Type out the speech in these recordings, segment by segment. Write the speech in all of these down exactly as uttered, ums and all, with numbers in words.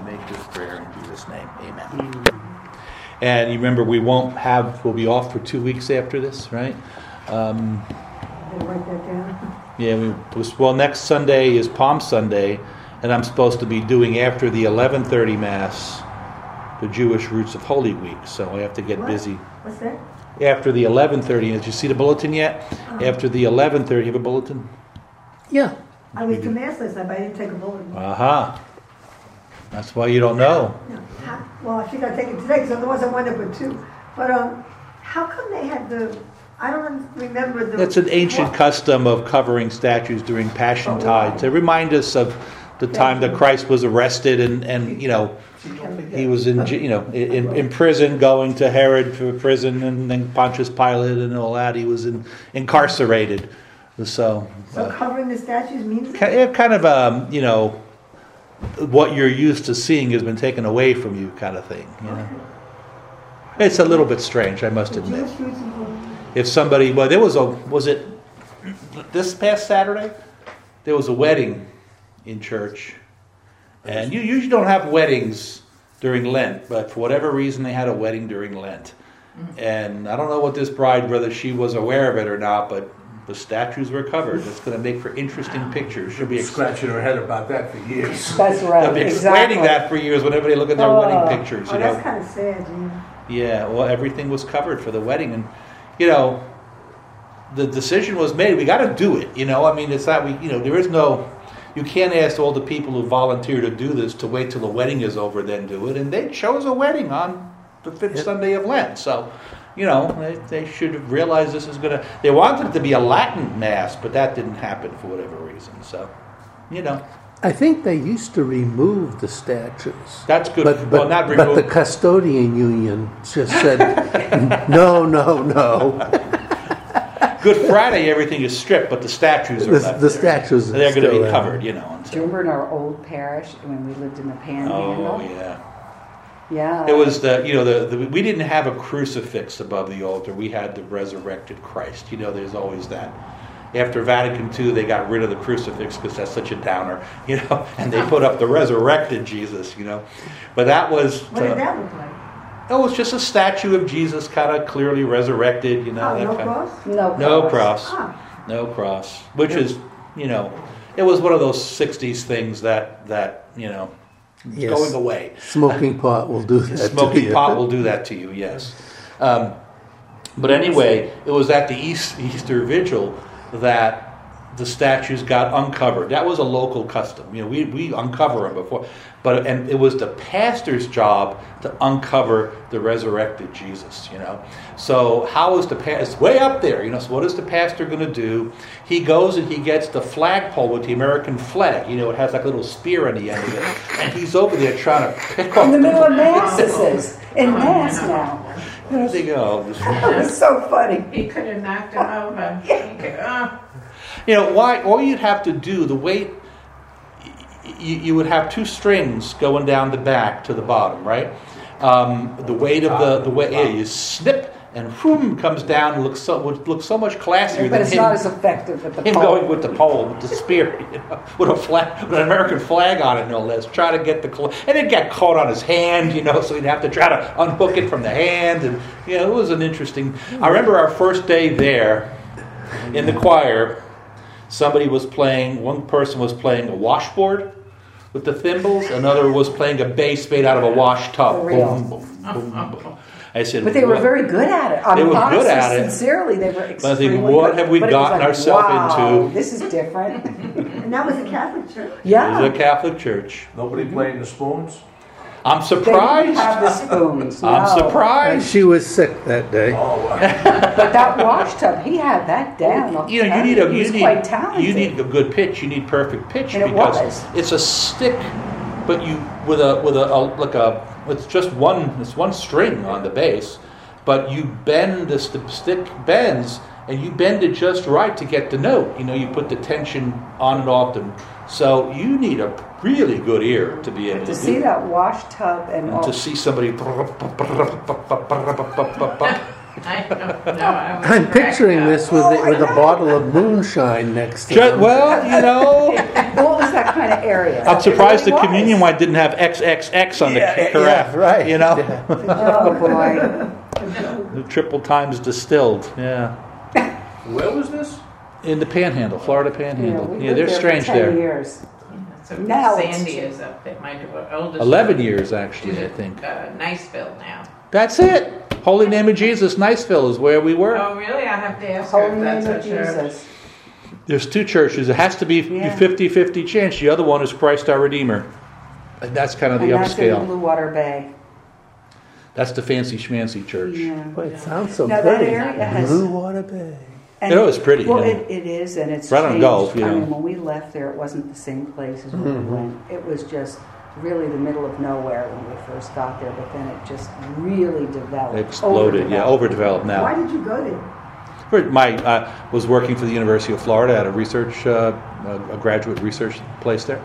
make this prayer in Jesus' name. Amen. And you remember, we won't have, we'll be off for two weeks after this, right? Um, Did I write that down? yeah, we, well, next Sunday is Palm Sunday, and I'm supposed to be doing after the eleven thirty Mass, the Jewish Roots of Holy Week, so I have to get What? busy. What's that? After the eleven thirty, did you see the bulletin yet? Uh-huh. After the eleven thirty, you have a bulletin? Yeah. I was to Mass last night, but I didn't take a bulletin. Aha. That's why you don't know. No. How, well, I think I take it today, because otherwise I wind up with two. But um, how come they had the, I don't remember the... That's an ancient what? custom of covering statues during Passion Oh, Tide wow. to remind us of the time that Christ was arrested and, and you know, he was in, you know, in, in prison, going to Herod for prison, and then Pontius Pilate and all that. He was in, incarcerated. So, So uh, covering the statues means... ki- yeah, kind of, um, you know, what you're used to seeing has been taken away from you, kind of thing. You know, it's a little bit strange, I must The admit. Jewish roots of Holy- If somebody, well, there was a, was it this past Saturday? There was a wedding in church, and you usually don't have weddings during Lent, but for whatever reason, they had a wedding during Lent. And I don't know what this bride, whether she was aware of it or not, but the statues were covered. It's going to make for interesting pictures. She'll be ex- Scratching her head about that for years. That's right. they'll be exactly. explaining that for years when everybody look at their Oh. wedding pictures. Oh, You that's know, kind of sad, Gene. yeah. Well, everything was covered for the wedding, and you know, the decision was made. We got to do it. You know, I mean, it's not we. You know, there is no. You can't ask all the people who volunteer to do this to wait till the wedding is over, then do it. And they chose a wedding on the fifth Yep. Sunday of Lent. So, you know, they, they should have realized this is going to... They wanted it to be a Latin Mass, but that didn't happen for whatever reason. So, you know, I think they used to remove the statues. that's good. But, well, but, not but the remove... custodian union just said, no, no, no. Good Friday, everything is stripped, but the statues are The, left the there. statues are They're going to still be there. covered, you know. and Do so- you remember in our old parish when we lived in the Panhandle? Oh, yeah. Yeah. It was the, you know, the, the we didn't have a crucifix above the altar. We had the resurrected Christ. You know, there's always that. After Vatican Two, they got rid of the crucifix because that's such a downer, you know, and they put up the resurrected Jesus, you know. But that was... What uh, did that look like? Oh, it's just a statue of Jesus kind of clearly resurrected, you know. Oh, that no kind of- cross? no No cross. cross. Ah, No cross. Which is, you know, it was one of those sixties things that, that you know, is Yes. going away. Smoking pot will do that to Smoking you. pot will do that to you, yes. Um, but anyway, it was at the East, Easter Vigil that the statues got uncovered. That was a local custom. You know, we, we uncover them before. But and it was the pastor's job to uncover the resurrected Jesus, you know. So how is the pastor? It's way up there, you know. So what is the pastor going to do? He goes and he gets the flagpole with the American flag. You know, it has like a little spear on the end of it. And he's over there trying to pick off In the middle of the... Mass, this is. In Mass now. There they go. It's so funny. He could have knocked him over. He could, uh, You know, why? All you'd have to do, the weight, you, you would have two strings going down the back to the bottom, right? Um, the weight of the the weight, yeah, you snip and whoom comes down and looks so would look so much classier But than it's him, not as effective with the him pole. going with the pole, with the spear, you know, with a flag, with an American flag on it, no less. Try to get the cl- and it got caught on his hand, you know, so he'd have to try to unhook it from the hand, and you know, it was an interesting. I remember our first day there in the choir. Somebody was playing, one person was playing a washboard with the thymballs, another was playing a bass made out of a wash tub. For real. Boom, boom, boom, boom. I said, But they were what? very good at it. I They mean, were good honestly, at it. Sincerely, they were I extremely think, what good. have we But it was gotten like, ourselves wow, into? This is different. and that was a Catholic church? It Yeah. was a Catholic church. Nobody playing the spoons? I'm They didn't surprised. have the spoons. I'm no. And surprised. she was sick that day. Oh, wow. But that wash tub, he had that down. You know, you need a He you was need quite talented. you need a good pitch. You need perfect pitch And it because was. it's a stick, but you with a with a, a like a it's just one it's one string on the bass, but you bend this the stick bends and you bend it just right to get the note. You know, you put the tension on and off them. So you need a really good ear to be able to, To do see it. that wash tub and, And all. to see somebody. I don't know. I was I'm picturing cracked this with, Oh, with I a know. bottle of moonshine next to Just, them. well, you know. What was that kind kind of area. I'm surprised It the really communion was. wine didn't have triple X on the Yeah, carafe. yeah, right. You know, Oh, boy. the triple times distilled. Yeah, Where was this? in the Panhandle, Florida Panhandle. we Yeah, lived they're there strange for ten there. years. So Now it's- Sandy is up there, my oldest. Eleven daughter. years She's actually, I at, think. Uh, Niceville now. That's it. Holy Name of Jesus, Niceville is where we were. Oh, really? I have to ask her Holy if name that's of a church. Jesus. There's two churches. It has to be Yeah. fifty-fifty chance. The other one is Christ our Redeemer. And that's kind of the And that's in upscale. Blue Water Bay. That's the fancy schmancy church. Yeah. Boy, it sounds so Now, that pretty. area has- Blue Water Bay. And- It was pretty, Well, yeah. it, it is, and it's Right on changed. Gulf, you I know. mean, when we left there, it wasn't the same place as when we went. It was just really the middle of nowhere when we first got there, but then it just really developed. It exploded. Yeah, overdeveloped Why now. did you go there? For- My uh, was working for the University of Florida at a research, uh, a, a graduate research place there.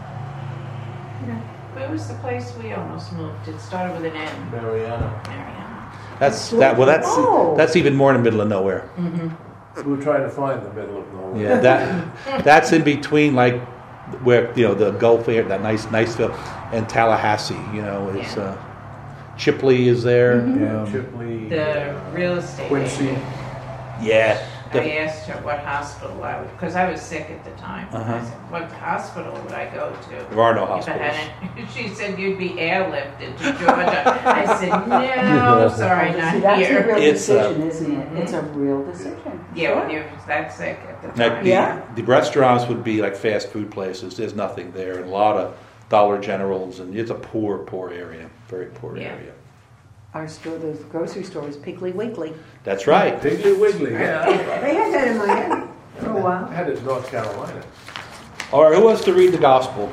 Where was the place we almost moved? It started with an N. Mariana. Mariana. That's that. Well, that's Oh. that's even more in the middle of nowhere. We were trying to find the middle of nowhere. Yeah, that that's in between, like where you know the Gulf area, that nice Niceville, and Tallahassee. You know, it's Yeah. uh, Chipley is there. Yeah, um, Chipley. The uh, real estate Quincy. agent. yeah. I The- asked her what hospital I would, because I was sick at the time. Uh-huh. I said, what hospital would I go to? There are no If I hospitals. hadn't- She said you'd be airlifted to Georgia. I said, no, sorry, See, not that's a here. real It's, uh, decision, isn't it? It's a real decision. Yeah, when you're that sick at the Like time. the, Yeah. the restaurants would be like fast food places. There's nothing there, and a lot of Dollar Generals, and it's a poor, poor area. Very poor Yeah. area. Our store, the grocery store was Piggly Wiggly. That's right. Piggly Wiggly. Yeah. They had that in Miami for a I while. had it in North Carolina. All right, who wants to read the gospel?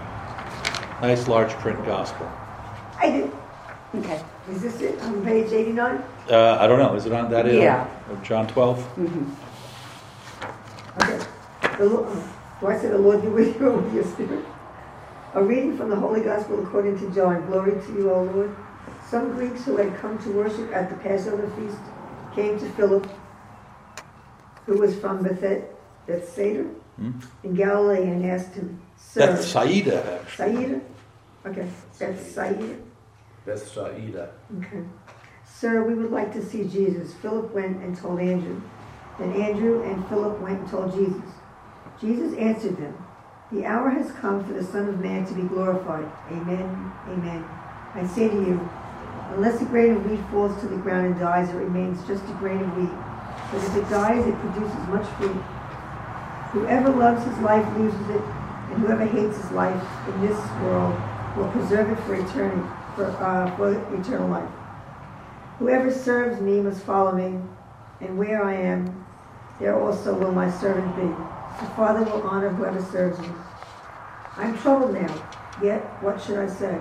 Nice large print gospel. I did. Okay. Is this it on page eighty-nine? Uh, I don't know. Is it on that? Yeah. Of John twelve. Mm-hmm. Okay. The Lord, do I say the Lord be with you or with your spirit? A reading from the Holy Gospel according to John. Glory to you, O Lord. Some Greeks who had come to worship at the Passover feast came to Philip, who was from Bethet, Bethsaida Hmm? in Galilee, and asked him, Sir, That's Saida. actually. Saida? Okay, Bethsaida. Bethsaida. Okay. Sir, we would like to see Jesus. Philip went and told Andrew. Then Andrew and Philip went and told Jesus. Jesus answered them, The hour has come for the Son of Man to be glorified. Amen, amen. I say to you, unless a grain of wheat falls to the ground and dies, it remains just a grain of wheat. But if it dies, it produces much fruit. Whoever loves his life loses it, and whoever hates his life in this world will preserve it for eternity, for, uh, for eternal life. Whoever serves me must follow me, and where I am, there also will my servant be. The Father will honor whoever serves me. I'm troubled now, yet what should I say?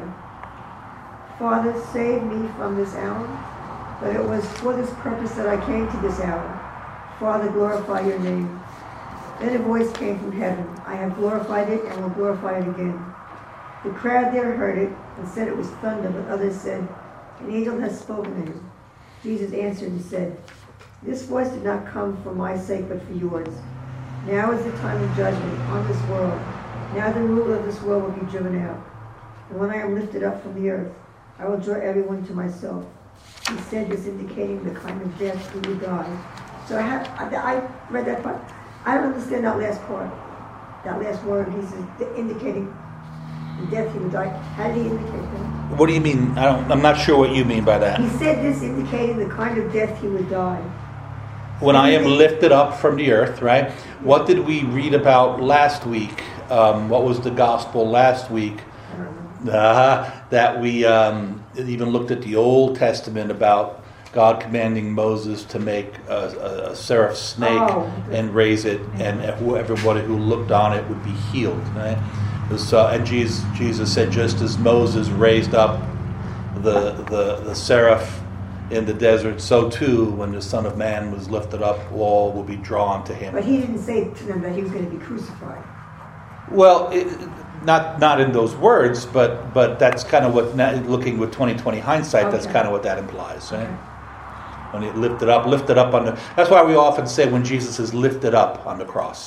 Father, save me from this hour. But it was for this purpose that I came to this hour. Father, glorify your name. Then a voice came from heaven. I have glorified it and will glorify it again. The crowd there heard it and said it was thunder, but others said, an angel has spoken to him. Jesus answered and said, This voice did not come for my sake, but for yours. Now is the time of judgment on this world. Now the ruler of this world will be driven out. And when I am lifted up from the earth, I will draw everyone to myself. He said this, indicating the kind of death he would die. So I have, I, I read that part. I don't understand that last part, that last word. He says, indicating the death he would die. How did he indicate that? What do you mean? I don't, I'm not sure what you mean by that. He said this, indicating the kind of death he would die. When I am lifted up from the earth, right? What did we read about last week? Um, what was the gospel last week? I don't know. Uh, that we um, even looked at the Old Testament about God commanding Moses to make a, a, a seraph snake Oh. and raise it, and everybody who looked on it would be healed. Right? It was, uh, and Jesus, Jesus said, just as Moses raised up the, the the seraph in the desert, so too, when the Son of Man was lifted up, all will be drawn to him. But he didn't say to them that he was going to be crucified. Well, it, not not in those words, but but that's kind of what, looking with twenty twenty hindsight, that's Okay. kind of what that implies, right? Okay. When he lifted up, lifted up on the. That's why we often say when Jesus is lifted up on the cross,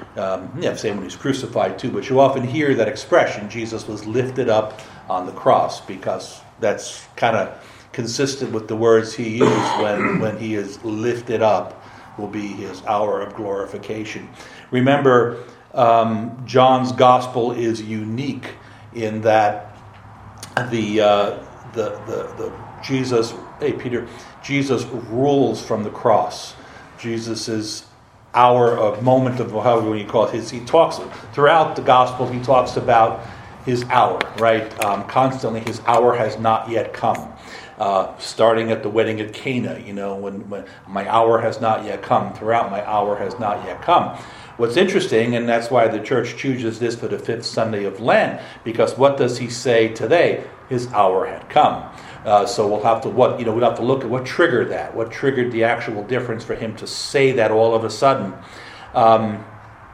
Um, yeah, same when he's crucified too, but you often hear that expression, Jesus was lifted up on the cross, because that's kind of consistent with the words he used when, when he is lifted up will be his hour of glorification. Remember, um, John's gospel is unique in that the, uh, the, the, the Jesus, hey Peter, Jesus rules from the cross. Jesus is hour of moment of however you call it. His, he talks throughout the gospel. He talks about his hour, right? Um, constantly, his hour has not yet come. Uh, starting at the wedding at Cana, you know, when, when my hour has not yet come. Throughout, my hour has not yet come. What's interesting, and that's why the church chooses this for the fifth Sunday of Lent, because what does he say today? His hour had come. Uh, so we'll have to what you know we'll have to look at what triggered that, what triggered the actual difference for him to say that all of a sudden. Um,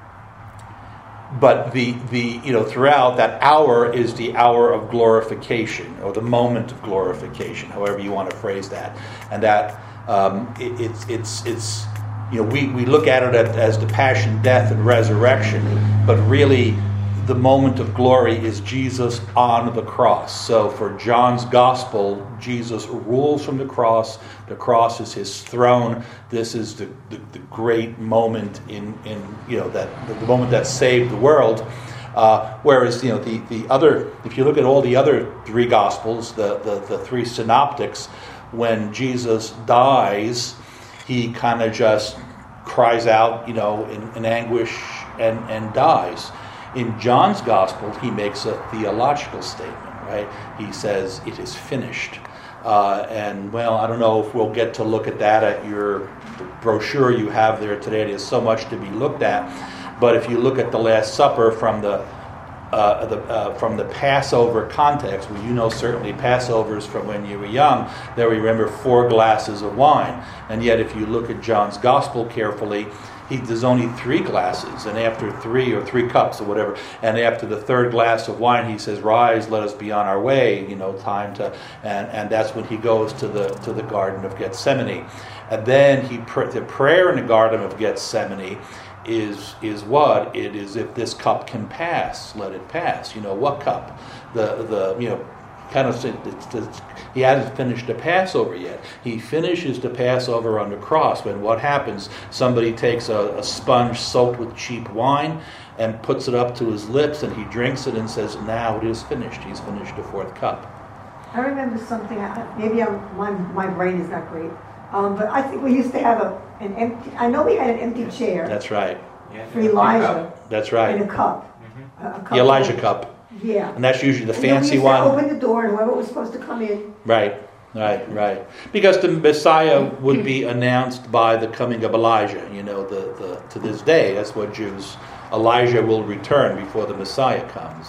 but the the you know throughout that hour is the hour of glorification, or the moment of glorification, however you want to phrase that, and that um, it, it's it's it's you know we we look at it as the passion, death, and resurrection, but really, the moment of glory is Jesus on the cross. So for John's gospel, Jesus rules from the cross. The cross is his throne. This is the, the, the great moment in, in you know that the, the moment that saved the world. Uh, whereas you know the, the other, if you look at all the other three gospels, the, the, the three synoptics, when Jesus dies, he kind of just cries out, you know, in, in anguish and, and dies. In John's gospel, he makes a theological statement, right? He says, it is finished. Uh, and, well, I don't know if we'll get to look at that at your brochure you have there today. There's so much to be looked at. But if you look at the Last Supper from the uh, the uh, from the Passover context, well, you know certainly Passovers from when you were young, they remember four glasses of wine. And yet if you look at John's gospel carefully, He, there's only three glasses, and after three or three cups or whatever, and after the third glass of wine, he says, "Rise, let us be on our way." You know, time to, and, and that's when he goes to the to the Garden of Gethsemane, and then he the prayer in the Garden of Gethsemane is is what it is. If this cup can pass, let it pass. You know what cup? The the you know. Kind of, it's, it's, he hasn't finished the Passover yet. He finishes the Passover on the cross when what happens? Somebody takes a, a sponge soaked with cheap wine and puts it up to his lips, and he drinks it and says, "Now it is finished." He's finished the fourth cup. I remember something. Maybe I'm, my my brain is not great, um, but I think we used to have a an empty. I know we had an empty chair. That's right. For Elijah. That's right. And a cup. Mm-hmm. a, a cup the Elijah of, cup. Yeah. And that's usually the and fancy then we used one. to open the door, and whoever was supposed to come in. Right, right, right. Because the Messiah would be announced by the coming of Elijah. You know, the, the to this day, that's what Jews. Elijah will return before the Messiah comes.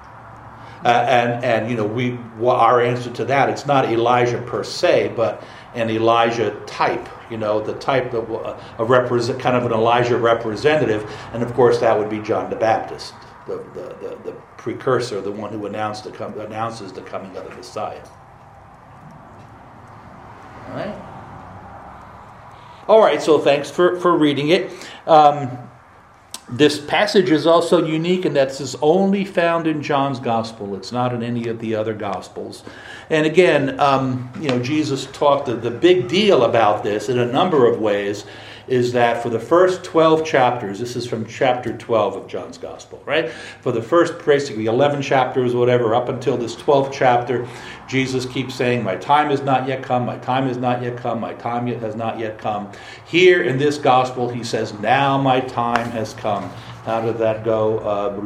Uh, and and you know, we our answer to that, it's not Elijah per se, but an Elijah type. You know, the type of a represent kind of an Elijah representative, and of course that would be John the Baptist. The, the, the, the precursor, the one who announced the com- announces the coming of the Messiah. All right. All right, so thanks for, for reading it. Um, this passage is also unique in that it's only found in John's Gospel. It's not in any of the other Gospels. And again, um, you know, Jesus talked, the, the big deal about this in a number of ways is that for the first twelve chapters, this is from chapter twelve of John's Gospel, right? For the first basically eleven chapters, whatever, up until this twelfth chapter, Jesus keeps saying, "My time has not yet come, my time has not yet come, my time has not yet come." Here in this Gospel, he says, "Now my time has come." How did that go? Uh,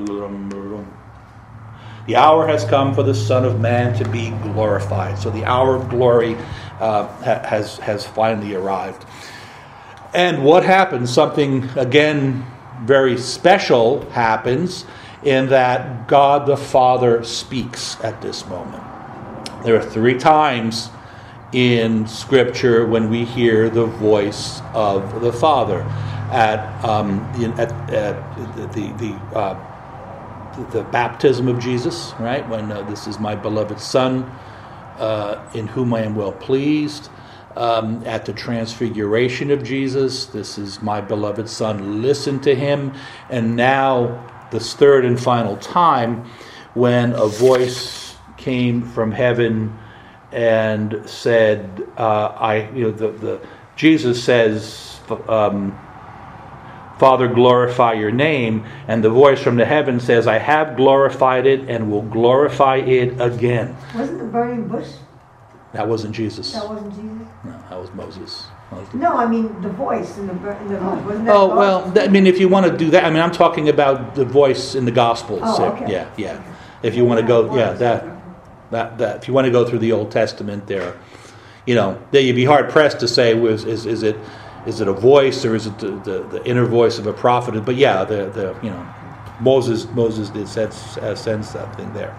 the hour has come for the Son of Man to be glorified. So the hour of glory uh, has, has finally arrived. And what happens? Something, again, very special happens in that God the Father speaks at this moment. There are three times in Scripture when we hear the voice of the Father. At, um, in, at, at the the, uh, the baptism of Jesus, right? When uh, this is my beloved Son, uh, in whom I am well pleased. um, at the transfiguration of Jesus. This is my beloved Son, listen to him. And now, this third and final time, when a voice came from heaven and said, uh, "I," you know, the, the Jesus says, um, "Father, glorify your name," and the voice from the heaven says, "I have glorified it and will glorify it again." Wasn't the burning bush? That wasn't Jesus. That wasn't Jesus. No, that was Moses. That was the- No, I mean the voice in the bur- in the bush. Wasn't that Oh God? well, th- I mean, if you want to do that, I mean, I'm talking about the voice in the Gospels. Oh, So, okay. Yeah, yeah. If you want to go, yeah, that, that, that. If you want to go through the Old Testament, there, you know, there you'd be hard pressed to say, was is is it is it a voice or is it the, the, the inner voice of a prophet? But yeah, the the you know, Moses Moses did sense uh, sense something there.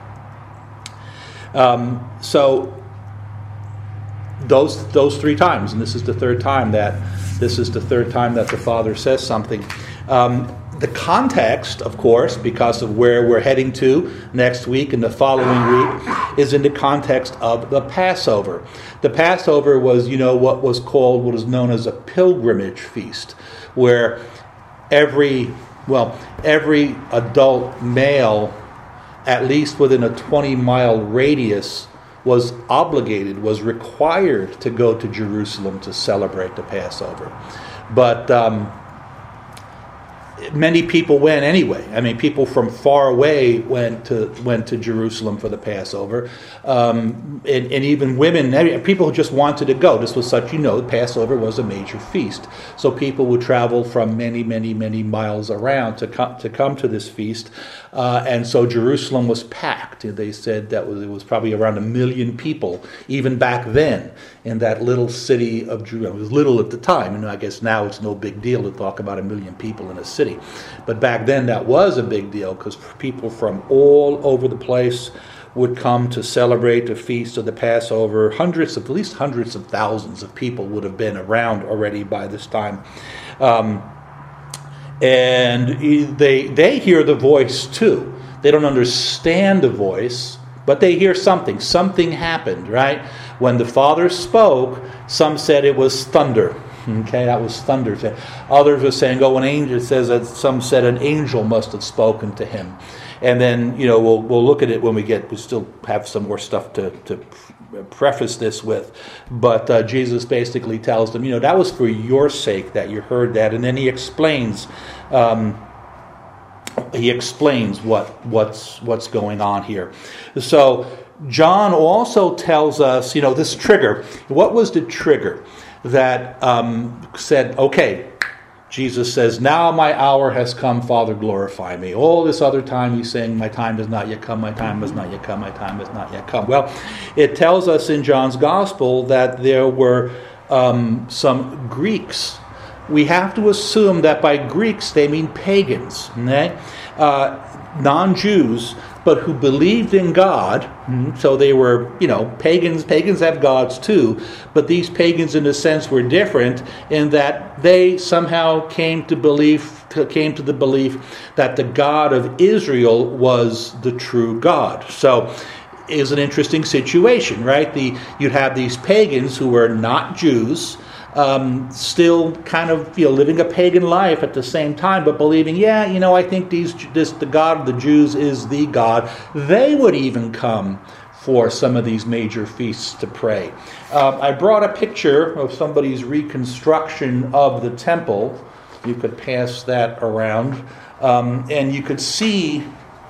Um, so. Those those three times, and this is the third time that this is the third time that the Father says something. Um, the context, of course, because of where we're heading to next week and the following week, is in the context of the Passover. The Passover was, you know, what was called, what is known as a pilgrimage feast, where every well every adult male, at least within a twenty mile radius, was obligated, was required to go to Jerusalem to celebrate the Passover. But um, many people went anyway. I mean, people from far away went to went to Jerusalem for the Passover, um, and, and even women. People who just wanted to go. This was such, you know, the Passover was a major feast, so people would travel from many, many, many miles around to come to come to this feast, uh, and so Jerusalem was packed. They said that was, it was probably around a million people even back then in that little city of Jerusalem. It was little at the time, and I guess now it's no big deal to talk about a million people in a city. But back then that was a big deal because people from all over the place would come to celebrate the feast of the Passover. Hundreds of, at least hundreds of thousands of people would have been around already by this time. Um, and they they hear the voice too. They don't understand the voice, but they hear something. Something happened, right? When the Father spoke, some said it was thunder. Okay, that was thunder. Others were saying, oh, an angel. It says that some said an angel must have spoken to him. And then, you know, we'll we'll look at it when we get. We still have some more stuff to to preface this with. But uh, Jesus basically tells them, you know, that was for your sake that you heard that. And then he explains. Um, he explains what what's what's going on here. So John also tells us, you know, this trigger. What was the trigger that um, said, okay, Jesus says, now my hour has come, Father, glorify me. All this other time he's saying, my time has not yet come, my time has not yet come, my time has not yet come. Well, it tells us in John's Gospel that there were um, some Greeks. We have to assume that by Greeks they mean pagans, okay? uh, non-Jews, but who believed in God. So they were, you know, pagans. Pagans have gods too, but these pagans, in a sense, were different in that they somehow came to believe, came to the belief that the God of Israel was the true God. So it was an interesting situation, right? The you'd have these pagans who were not Jews, Um, still kind of, you know, living a pagan life at the same time, but believing, yeah, you know, I think these this the God of the Jews is the God. They would even come for some of these major feasts to pray. Um, I brought a picture of somebody's reconstruction of the temple. You could pass that around, um, and you could see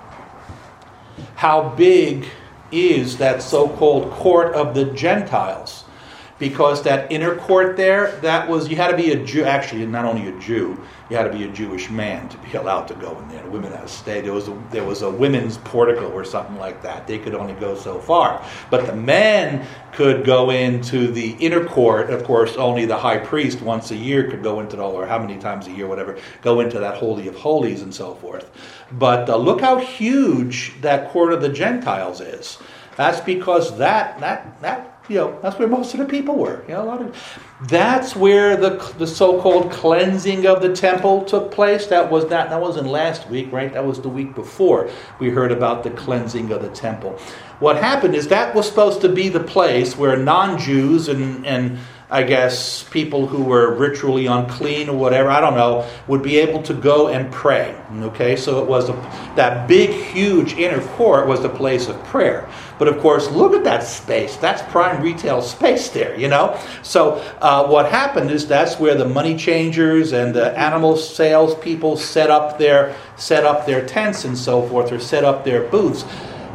how big is that so-called court of the Gentiles. Because that inner court there, that was, you had to be a Jew, actually not only a Jew, you had to be a Jewish man to be allowed to go in there. The women had to stay. There was a, there was a women's portico or something like that. They could only go so far. But the men could go into the inner court. Of course, only the high priest once a year could go into the, or how many times a year, whatever, go into that Holy of Holies and so forth. But uh, look how huge that court of the Gentiles is. That's because that, that, that, you know, that's where most of the people were. You know, a lot of that's where the the so-called cleansing of the temple took place. That was not that wasn't last week, right? That was the week before we heard about the cleansing of the temple. What happened is that was supposed to be the place where non-Jews and and I guess, people who were ritually unclean or whatever, I don't know, would be able to go and pray. Okay, so it was a, that big, huge inner court was the place of prayer. But of course, look at that space. That's prime retail space there, you know. So uh, what happened is that's where the money changers and the animal sales people set up their set up their tents and so forth, or set up their booths.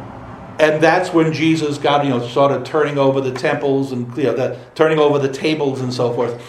And that's when Jesus got, you know, started turning over the temples and, you know, the, turning over the tables and so forth.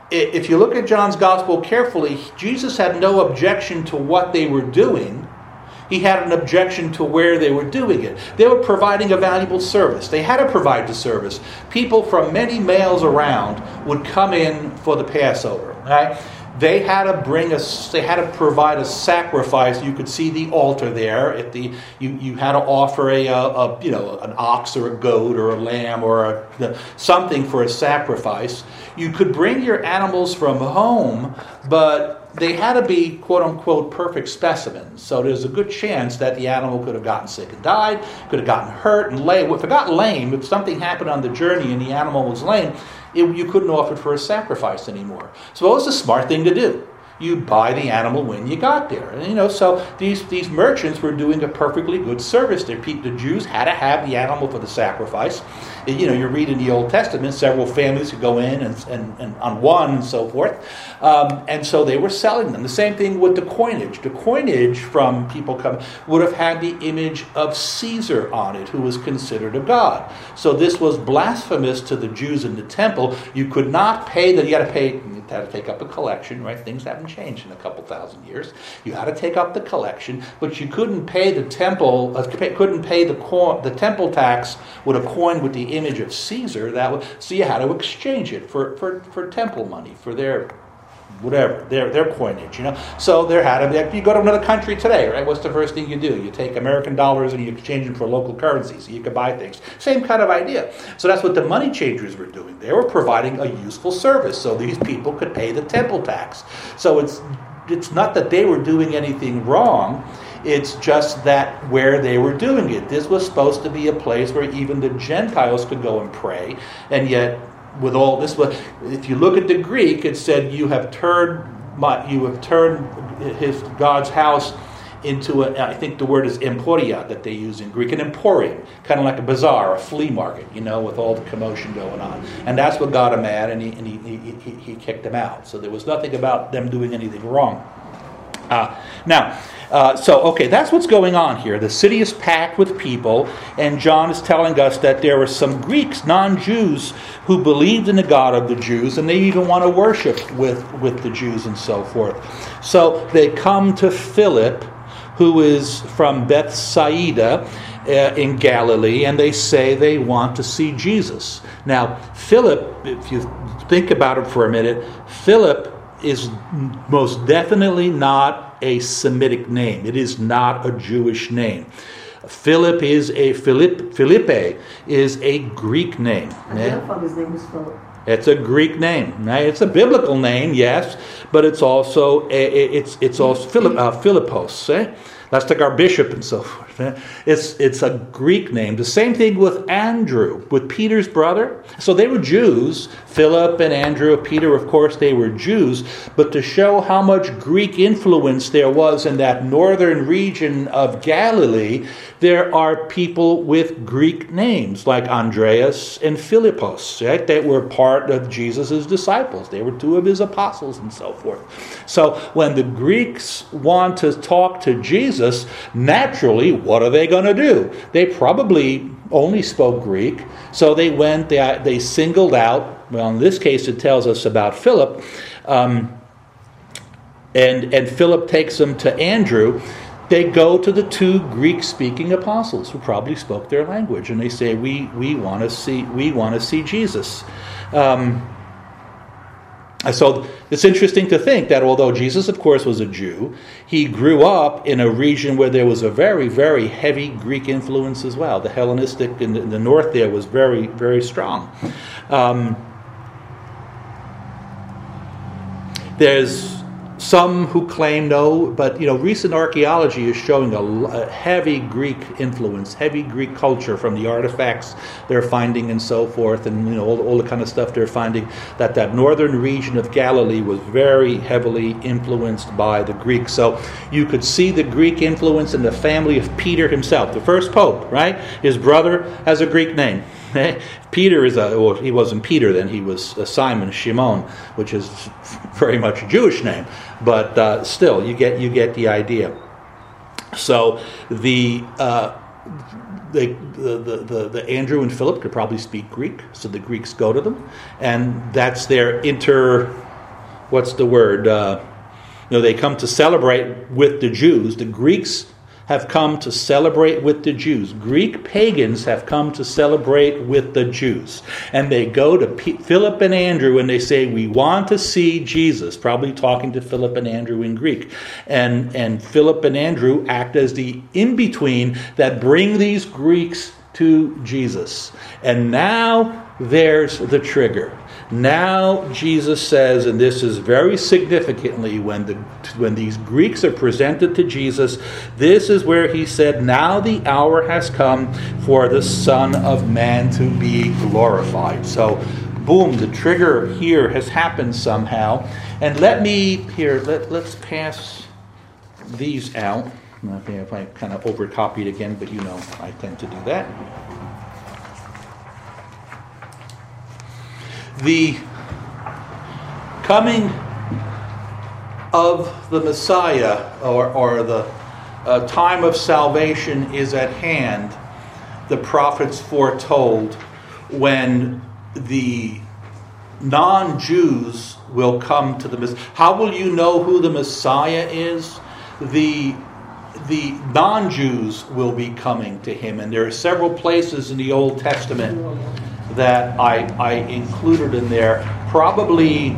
If you look at John's Gospel carefully, Jesus had no objection to what they were doing. He had an objection to where they were doing it. They were providing a valuable service. They had to provide the service. People from many miles around would come in for the Passover. Right? They had to bring a. They had to provide a sacrifice. You could see the altar there. At the you, you had to offer a, a, a you know an ox or a goat or a lamb or a, something for a sacrifice. You could bring your animals from home, but they had to be quote unquote perfect specimens. So there's a good chance that the animal could have gotten sick and died, could have gotten hurt and lame. If it got lame, if something happened on the journey and the animal was lame, It, you couldn't offer it for a sacrifice anymore. So what was the smart thing to do? You buy the animal when you got there. And, you know, so these, these merchants were doing a perfectly good service. The, the Jews had to have the animal for the sacrifice. You know, you read in the Old Testament, several families would go in and, and, and on one and so forth. Um, and so they were selling them. The same thing with the coinage. The coinage from people coming would have had the image of Caesar on it, who was considered a god. So this was blasphemous to the Jews in the temple. You could not pay that. You had to pay. You had to take up a collection, right? Things haven't changed in a couple thousand years. You had to take up the collection, but you couldn't pay the temple. Uh, couldn't pay the coin, the temple tax with a coin with the image of Caesar. That was, so you had to exchange it for, for, for temple money, for their whatever, their their coinage, you know. So there had to be, you go to another country today, right? What's the first thing you do? You take American dollars and you exchange them for local currency so you can buy things. Same kind of idea. So that's what the money changers were doing. They were providing a useful service so these people could pay the temple tax. So it's it's not that they were doing anything wrong. It's just that where they were doing it. This was supposed to be a place where even the Gentiles could go and pray, and yet with all this, if you look at the Greek, it said you have turned my, you have turned his God's house into a. I think the word is emporia that they use in Greek, an emporium, kind of like a bazaar, a flea market, you know, with all the commotion going on. And that's what got him mad, and he and he he, he, he kicked him out. So there was nothing about them doing anything wrong. Uh, now. Uh, so, okay, that's what's going on here. The city is packed with people, and John is telling us that there were some Greeks, non-Jews, who believed in the God of the Jews, and they even want to worship with, with the Jews and so forth. So they come to Philip, who is from Bethsaida uh, in Galilee, and they say they want to see Jesus. Now, Philip, if you think about it for a minute, Philip is most definitely not a Semitic name. It is not a Jewish name. Philip is a Philippe, Philippe is a Greek name. My grandfather's name was Philip. It's a Greek name. It's a biblical name, yes, but it's also a, it's it's also Philip, uh, Philippos. Eh? That's like our bishop and so forth. It's it's a Greek name. The same thing with Andrew, with Peter's brother. So they were Jews. Philip and Andrew, Peter, of course, they were Jews. But to show how much Greek influence there was in that northern region of Galilee, there are people with Greek names like Andreas and Philippos, right? That were part of Jesus' disciples. They were two of his apostles and so forth. So when the Greeks want to talk to Jesus, naturally, what are they going to do? They probably only spoke Greek, so they went, they, they singled out, well, in this case it tells us about Philip, um, and, and Philip takes them to Andrew. They go to the two Greek-speaking apostles who probably spoke their language, and they say, "We we want to see we want to see Jesus." Um, so it's interesting to think that although Jesus, of course, was a Jew, he grew up in a region where there was a very, very heavy Greek influence as well. The Hellenistic in the, in the north there was very, very strong. Um, there's some who claim no, but you know, recent archaeology is showing a, a heavy Greek influence, heavy Greek culture from the artifacts they're finding and so forth, and you know, all, all the kind of stuff they're finding. That that northern region of Galilee was very heavily influenced by the Greeks. So you could see the Greek influence in the family of Peter himself, the first pope. Right, his brother has a Greek name. Peter is a, well, he wasn't Peter then, he was uh, Simon, Shimon, which is very much a Jewish name, but uh, still, you get you get the idea. So the, uh, the, the, the, the, the Andrew and Philip could probably speak Greek, so the Greeks go to them, and that's their inter, what's the word, uh, you know, they come to celebrate with the Jews. The Greeks have come to celebrate with the Jews. Greek pagans have come to celebrate with the Jews. And they go to P- Philip and Andrew and they say, we want to see Jesus, probably talking to Philip and Andrew in Greek. And, and Philip and Andrew act as the in-between that bring these Greeks to Jesus. And now there's the trigger. Now Jesus says, and this is very significantly when the when these Greeks are presented to Jesus, this is where he said, now the hour has come for the Son of Man to be glorified. So, boom, the trigger here has happened somehow. And let me, here, let, let's pass these out. I think if I kind of overcopied again, but you know I tend to do that. The coming of the Messiah, or, or the uh, time of salvation is at hand, the prophets foretold, when the non-Jews will come to the Messiah. How will you know who the Messiah is? The the non-Jews will be coming to him. And there are several places in the Old Testament that I, I included in there, probably,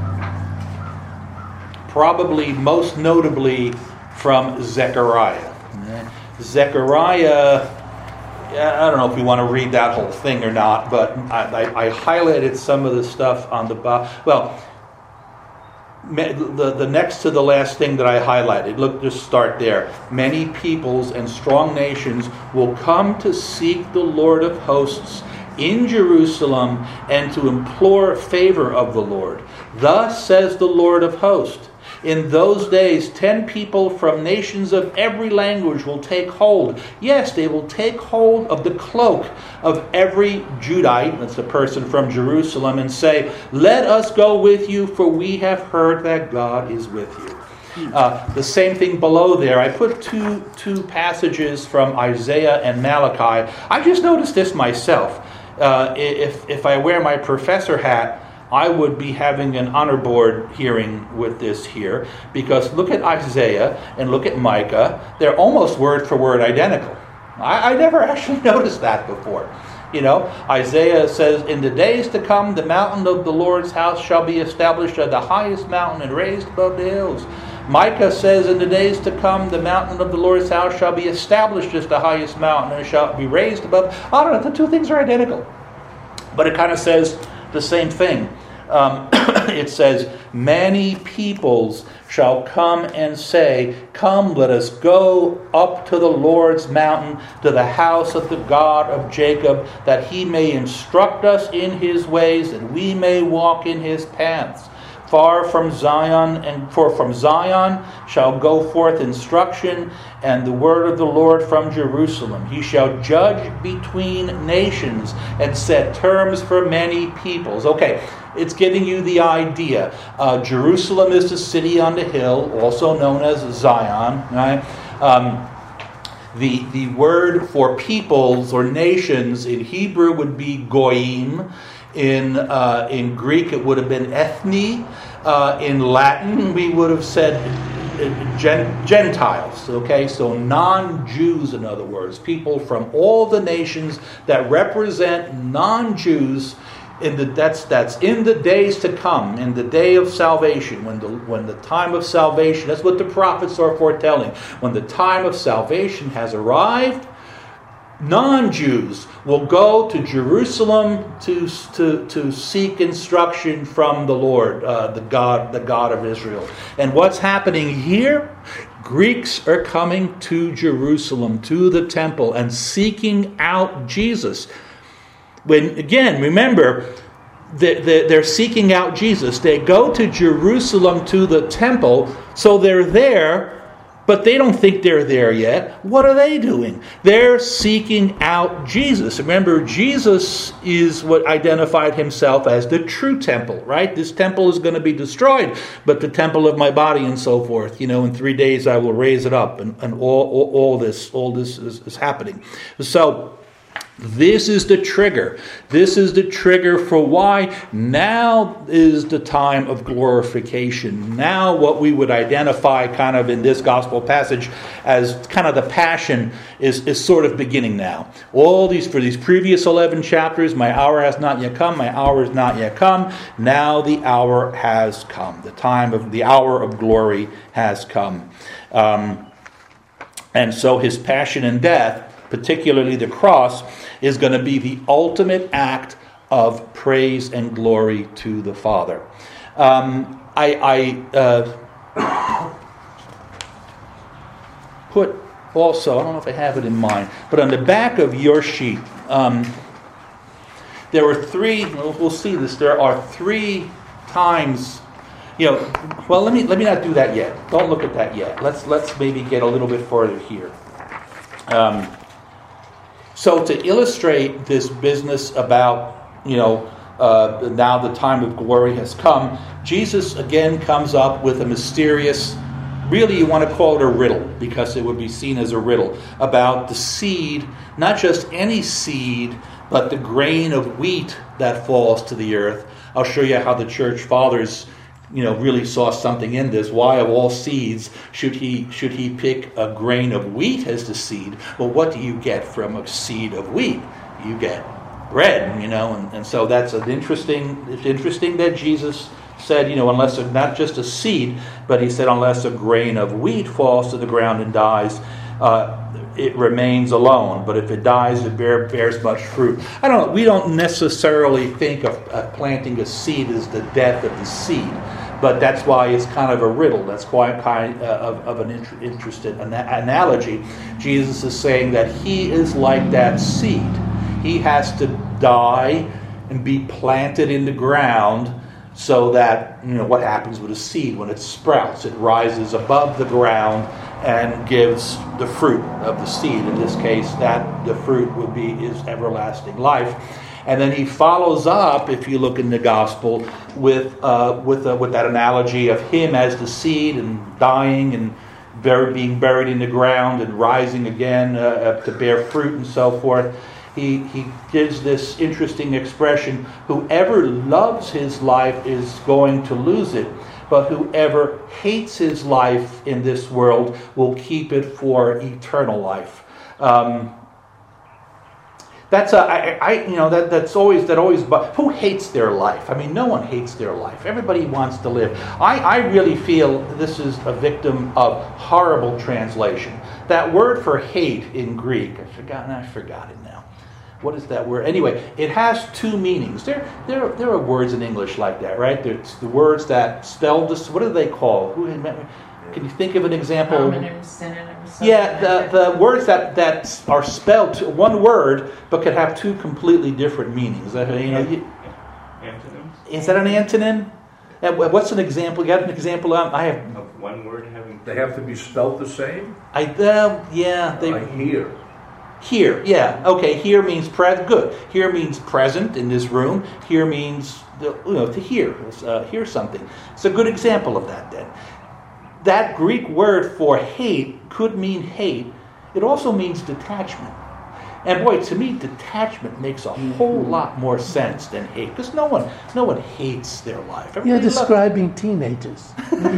probably most notably from Zechariah. Zechariah, I don't know if you want to read that whole thing or not, but I, I, I highlighted some of the stuff on the bottom. Well, the, the next to the last thing that I highlighted, look, just start there. Many peoples and strong nations will come to seek the Lord of hosts in Jerusalem and to implore favor of the Lord. Thus says the Lord of hosts, in those days ten people from nations of every language will take hold. Yes, they will take hold of the cloak of every Judite, that's the person from Jerusalem, and say, let us go with you, for we have heard that God is with you. Uh, the same thing below there. I put two two passages from Isaiah and Malachi. I just noticed this myself. Uh, if if I wear my professor hat, I would be having an honor board hearing with this here, because look at Isaiah and look at Micah. They're almost word for word identical. I, I never actually noticed that before. You know, Isaiah says, in the days to come, the mountain of the Lord's house shall be established as the highest mountain and raised above the hills. Micah says, in the days to come, the mountain of the Lord's house shall be established as the highest mountain and shall be raised above. I don't know, the two things are identical. But it kind of says the same thing. Um, it says, many peoples shall come and say, come, let us go up to the Lord's mountain, to the house of the God of Jacob, that he may instruct us in his ways, and we may walk in his paths. Far from Zion, and for from Zion shall go forth instruction, and the word of the Lord from Jerusalem. He shall judge between nations and set terms for many peoples. Okay, it's giving you the idea. Uh, Jerusalem is the city on the hill, also known as Zion. Right? Um, the the word for peoples or nations in Hebrew would be goyim. In uh, in Greek, it would have been ethne. Uh, in Latin, we would have said gen- Gentiles. Okay, so non-Jews, in other words, people from all the nations that represent non-Jews. In the that's that's in the days to come, in the day of salvation, when the when the time of salvation. That's what the prophets are foretelling. When the time of salvation has arrived, non-Jews will go to Jerusalem to, to, to seek instruction from the Lord, uh, the God, the God of Israel. And what's happening here? Greeks are coming to Jerusalem, to the temple, and seeking out Jesus. When, again, remember, they're seeking out Jesus. They go to Jerusalem to the temple, so they're there, but they don't think they're there yet. What are they doing? They're seeking out Jesus. Remember, Jesus is what identified himself as the true temple, right? This temple is going to be destroyed, but the temple of my body and so forth. You know, in three days I will raise it up, and, and all, all, all this, all this is, is happening. So, this is the trigger. This is the trigger for why now is the time of glorification. Now what we would identify kind of in this gospel passage as kind of the passion is, is sort of beginning now. All these, for these previous eleven chapters, my hour has not yet come, my hour is not yet come. Now the hour has come. The time of the hour of glory has come. Um, and so his passion and death, particularly the cross, is going to be the ultimate act of praise and glory to the Father. Um, I, I uh, put also, I don't know if I have it in mind, but on the back of your sheet, um, there were three, we'll see this, there are three times, you know, well, let me let me not do that yet. Don't look at that yet. Let's, let's maybe get a little bit further here. Um, So to illustrate this business about, you know, uh, now the time of glory has come, Jesus again comes up with a mysterious, really you want to call it a riddle, because it would be seen as a riddle, about the seed, not just any seed, but the grain of wheat that falls to the earth. I'll show you how the church fathers, you know, really saw something in this. Why of all seeds should he should he pick a grain of wheat as the seed? Well, what do you get from a seed of wheat? You get bread, you know, and, and so that's an interesting. It's interesting that Jesus said, you know, unless a, not just a seed, but he said, unless a grain of wheat falls to the ground and dies, uh, it remains alone. But if it dies, it bear, bears much fruit. I don't. We don't necessarily think of uh, planting a seed as the death of the seed. But that's why it's kind of a riddle. That's quite kind of, of an inter- interesting ana- analogy. Jesus is saying that he is like that seed. He has to die and be planted in the ground so that, you know, what happens with a seed when it sprouts? It rises above the ground and gives the fruit of the seed. In this case, that the fruit would be his everlasting life. And then he follows up, if you look in the gospel, with uh, with uh, with that analogy of him as the seed and dying and bur- being buried in the ground and rising again uh, to bear fruit and so forth. He he gives this interesting expression: whoever loves his life is going to lose it, but whoever hates his life in this world will keep it for eternal life. Um, That's a, I, I, you know, that that's always that always. But who hates their life? I mean, no one hates their life. Everybody wants to live. I, I really feel this is a victim of horrible translation. That word for hate in Greek, I've forgotten. I forgot it now. What is that word? Anyway, it has two meanings. There, there, there are words in English like that, right? There's the words that spell this. What do they call? Who? Can you think of an example? Homonyms, synonyms. Yeah, the, the words that, that are spelled one word but could have two completely different meanings. Uh, you know, you, Antonyms? is that an antonym? And what's an example? You got an example? Um, I have. Of one word having... They have to be spelt the same? I uh, yeah. They, Like here. Here, yeah. Okay, here means pre- good. Here means present in this room. Here means, the, you know, to hear. Uh, hear something. It's a good example of that then. That Greek word for hate could mean hate. It also means detachment. And boy, to me, detachment makes a whole lot more sense than hate, because no one, no one hates their life. You're Everybody loves- describing teenagers.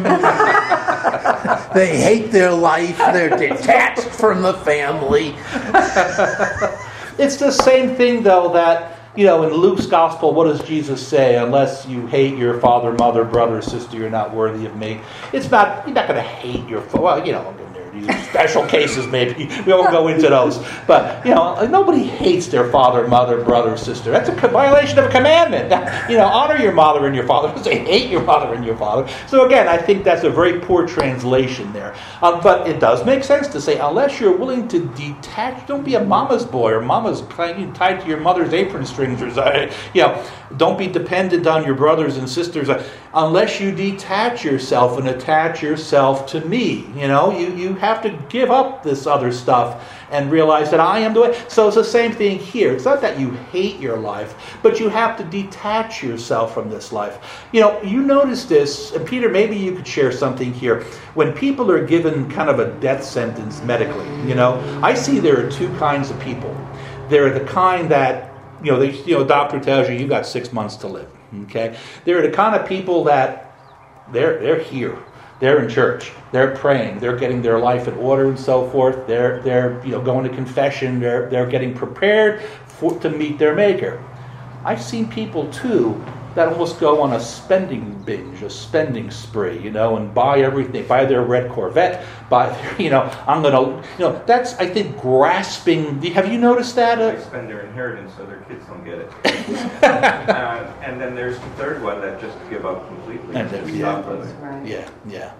They hate their life. They're detached from the family. It's the same thing, though, that, you know, in Luke's gospel, what does Jesus say? Unless you hate your father, mother, brother, sister, you're not worthy of me. It's not, you're not going to hate your, well, you know, Special cases, maybe. We won't go into those. But, you know, nobody hates their father, mother, brother, sister. That's a violation of a commandment. That, you know, honor your mother and your father. Don't say hate your mother and your father. So, again, I think that's a very poor translation there. Um, but it does make sense to say, unless you're willing to detach, don't be a mama's boy or mama's tied to your mother's apron strings. Or, you know, don't be dependent on your brothers and sisters. Unless you detach yourself and attach yourself to me. You know, you, you have to give up this other stuff and realize that I am the way. So it's the same thing here. It's not that you hate your life, but you have to detach yourself from this life. You know, you notice this, and Peter, maybe you could share something here. When people are given kind of a death sentence medically, you know, I see there are two kinds of people. There are the kind that, you know, they, you know, doctor tells you you got six months to live. Okay, there are the kind of people that they're they're here. They're in church. They're praying. They're getting their life in order and so forth. They're they're you know going to confession. They're they're getting prepared for, to meet their Maker. I've seen people too that almost go on a spending binge, a spending spree, you know, and buy everything, buy their red Corvette, buy their, you know, I'm gonna, you know, that's I think grasping. Have you noticed that? They spend their inheritance so their kids don't get it. uh, and then there's the third one that just give up completely. And then, yeah. Right. Yeah, yeah.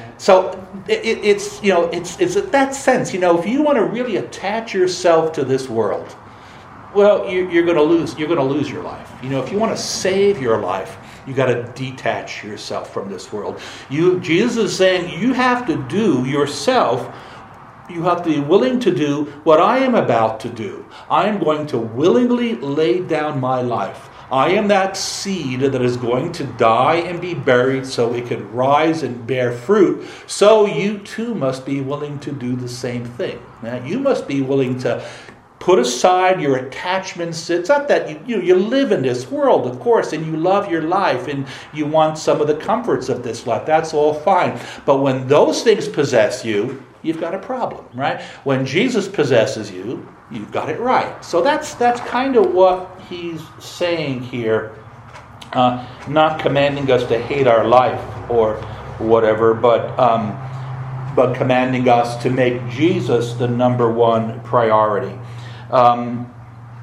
So it, it, it's you know it's it's at that sense, you know, if you want to really attach yourself to this world, well, you, you're going to lose. You're going to lose your life. You know, if you want to save your life, you got to detach yourself from this world. You, Jesus is saying, you have to do yourself. You have to be willing to do what I am about to do. I am going to willingly lay down my life. I am that seed that is going to die and be buried so it could rise and bear fruit. So you too must be willing to do the same thing. Now, you must be willing to put aside your attachments. It's not that you, you you live in this world, of course, and you love your life and you want some of the comforts of this life. That's all fine. But when those things possess you, you've got a problem, right? When Jesus possesses you, you've got it right. So that's that's kind of what he's saying here. Uh, not commanding us to hate our life or whatever, but um, but commanding us to make Jesus the number one priority. Um,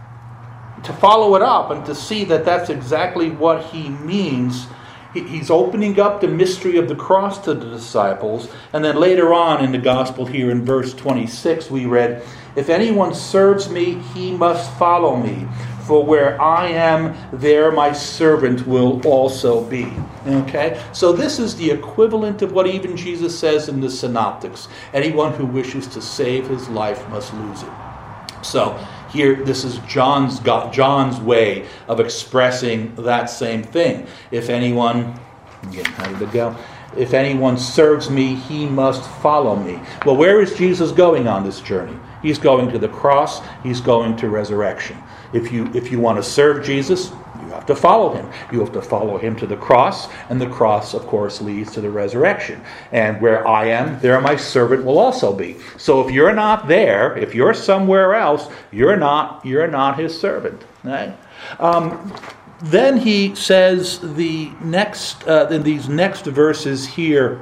to follow it up and to see that that's exactly what he means. He, he's opening up the mystery of the cross to the disciples. And then later on in the gospel here in verse twenty-six we read, "If anyone serves me, he must follow me. For where I am, there my servant will also be." Okay? So this is the equivalent of what even Jesus says in the Synoptics. Anyone who wishes to save his life must lose it. So here, this is John's John's way of expressing that same thing. If anyone, again, how did it go? If anyone serves me, he must follow me. Well, where is Jesus going on this journey? He's going to the cross. He's going to resurrection. If you if you want to serve Jesus, you have to follow him. You have to follow him to the cross, and the cross, of course, leads to the resurrection. And where I am, there my servant will also be. So if you're not there, if you're somewhere else, you're not you're not his servant. Right? Um, then he says the next uh, in these next verses here.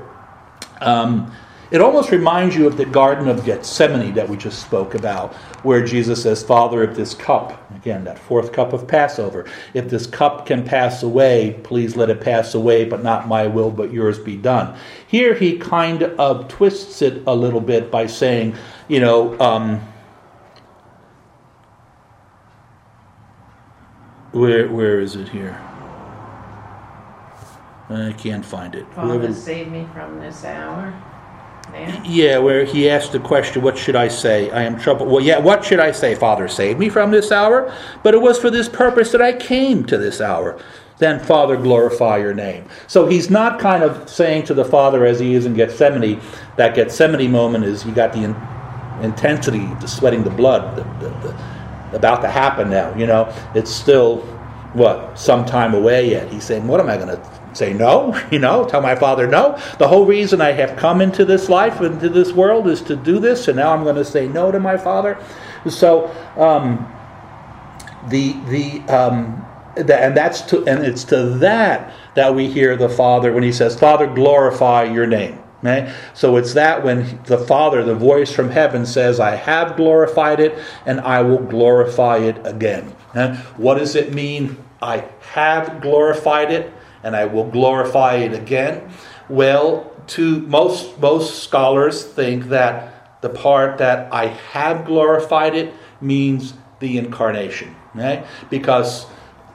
Um, It almost reminds you of the Garden of Gethsemane that we just spoke about, where Jesus says, "Father, if this cup," again, that fourth cup of Passover, "if this cup can pass away, please let it pass away, but not my will, but yours be done." Here he kind of twists it a little bit by saying, you know, um, where where is it here? I can't find it. Father, Whoever... save me from this hour. Yeah. Yeah, where he asked the question, "What should I say? I am troubled." Well, yeah, what should I say? "Father, save me from this hour. But it was for this purpose that I came to this hour. Then, Father, glorify your name." So he's not kind of saying to the Father, as he is in Gethsemane, that Gethsemane moment is you got the in, intensity, the sweating the blood, the, the, the, about to happen now. You know, it's still, what, some time away yet. He's saying, what am I going to say no, you know, tell my Father no. The whole reason I have come into this life, into this world, is to do this, and now I'm going to say no to my Father. So, um, the the um, the, and that's to and it's to that that we hear the Father when he says, "Father, glorify your name." Okay? So it's that when the Father, the voice from heaven says, I have glorified it and I will glorify it again. Okay? What does it mean? I have glorified it and I will glorify it again. Well, to most most scholars think that the part that I have glorified it means the incarnation. Okay? Because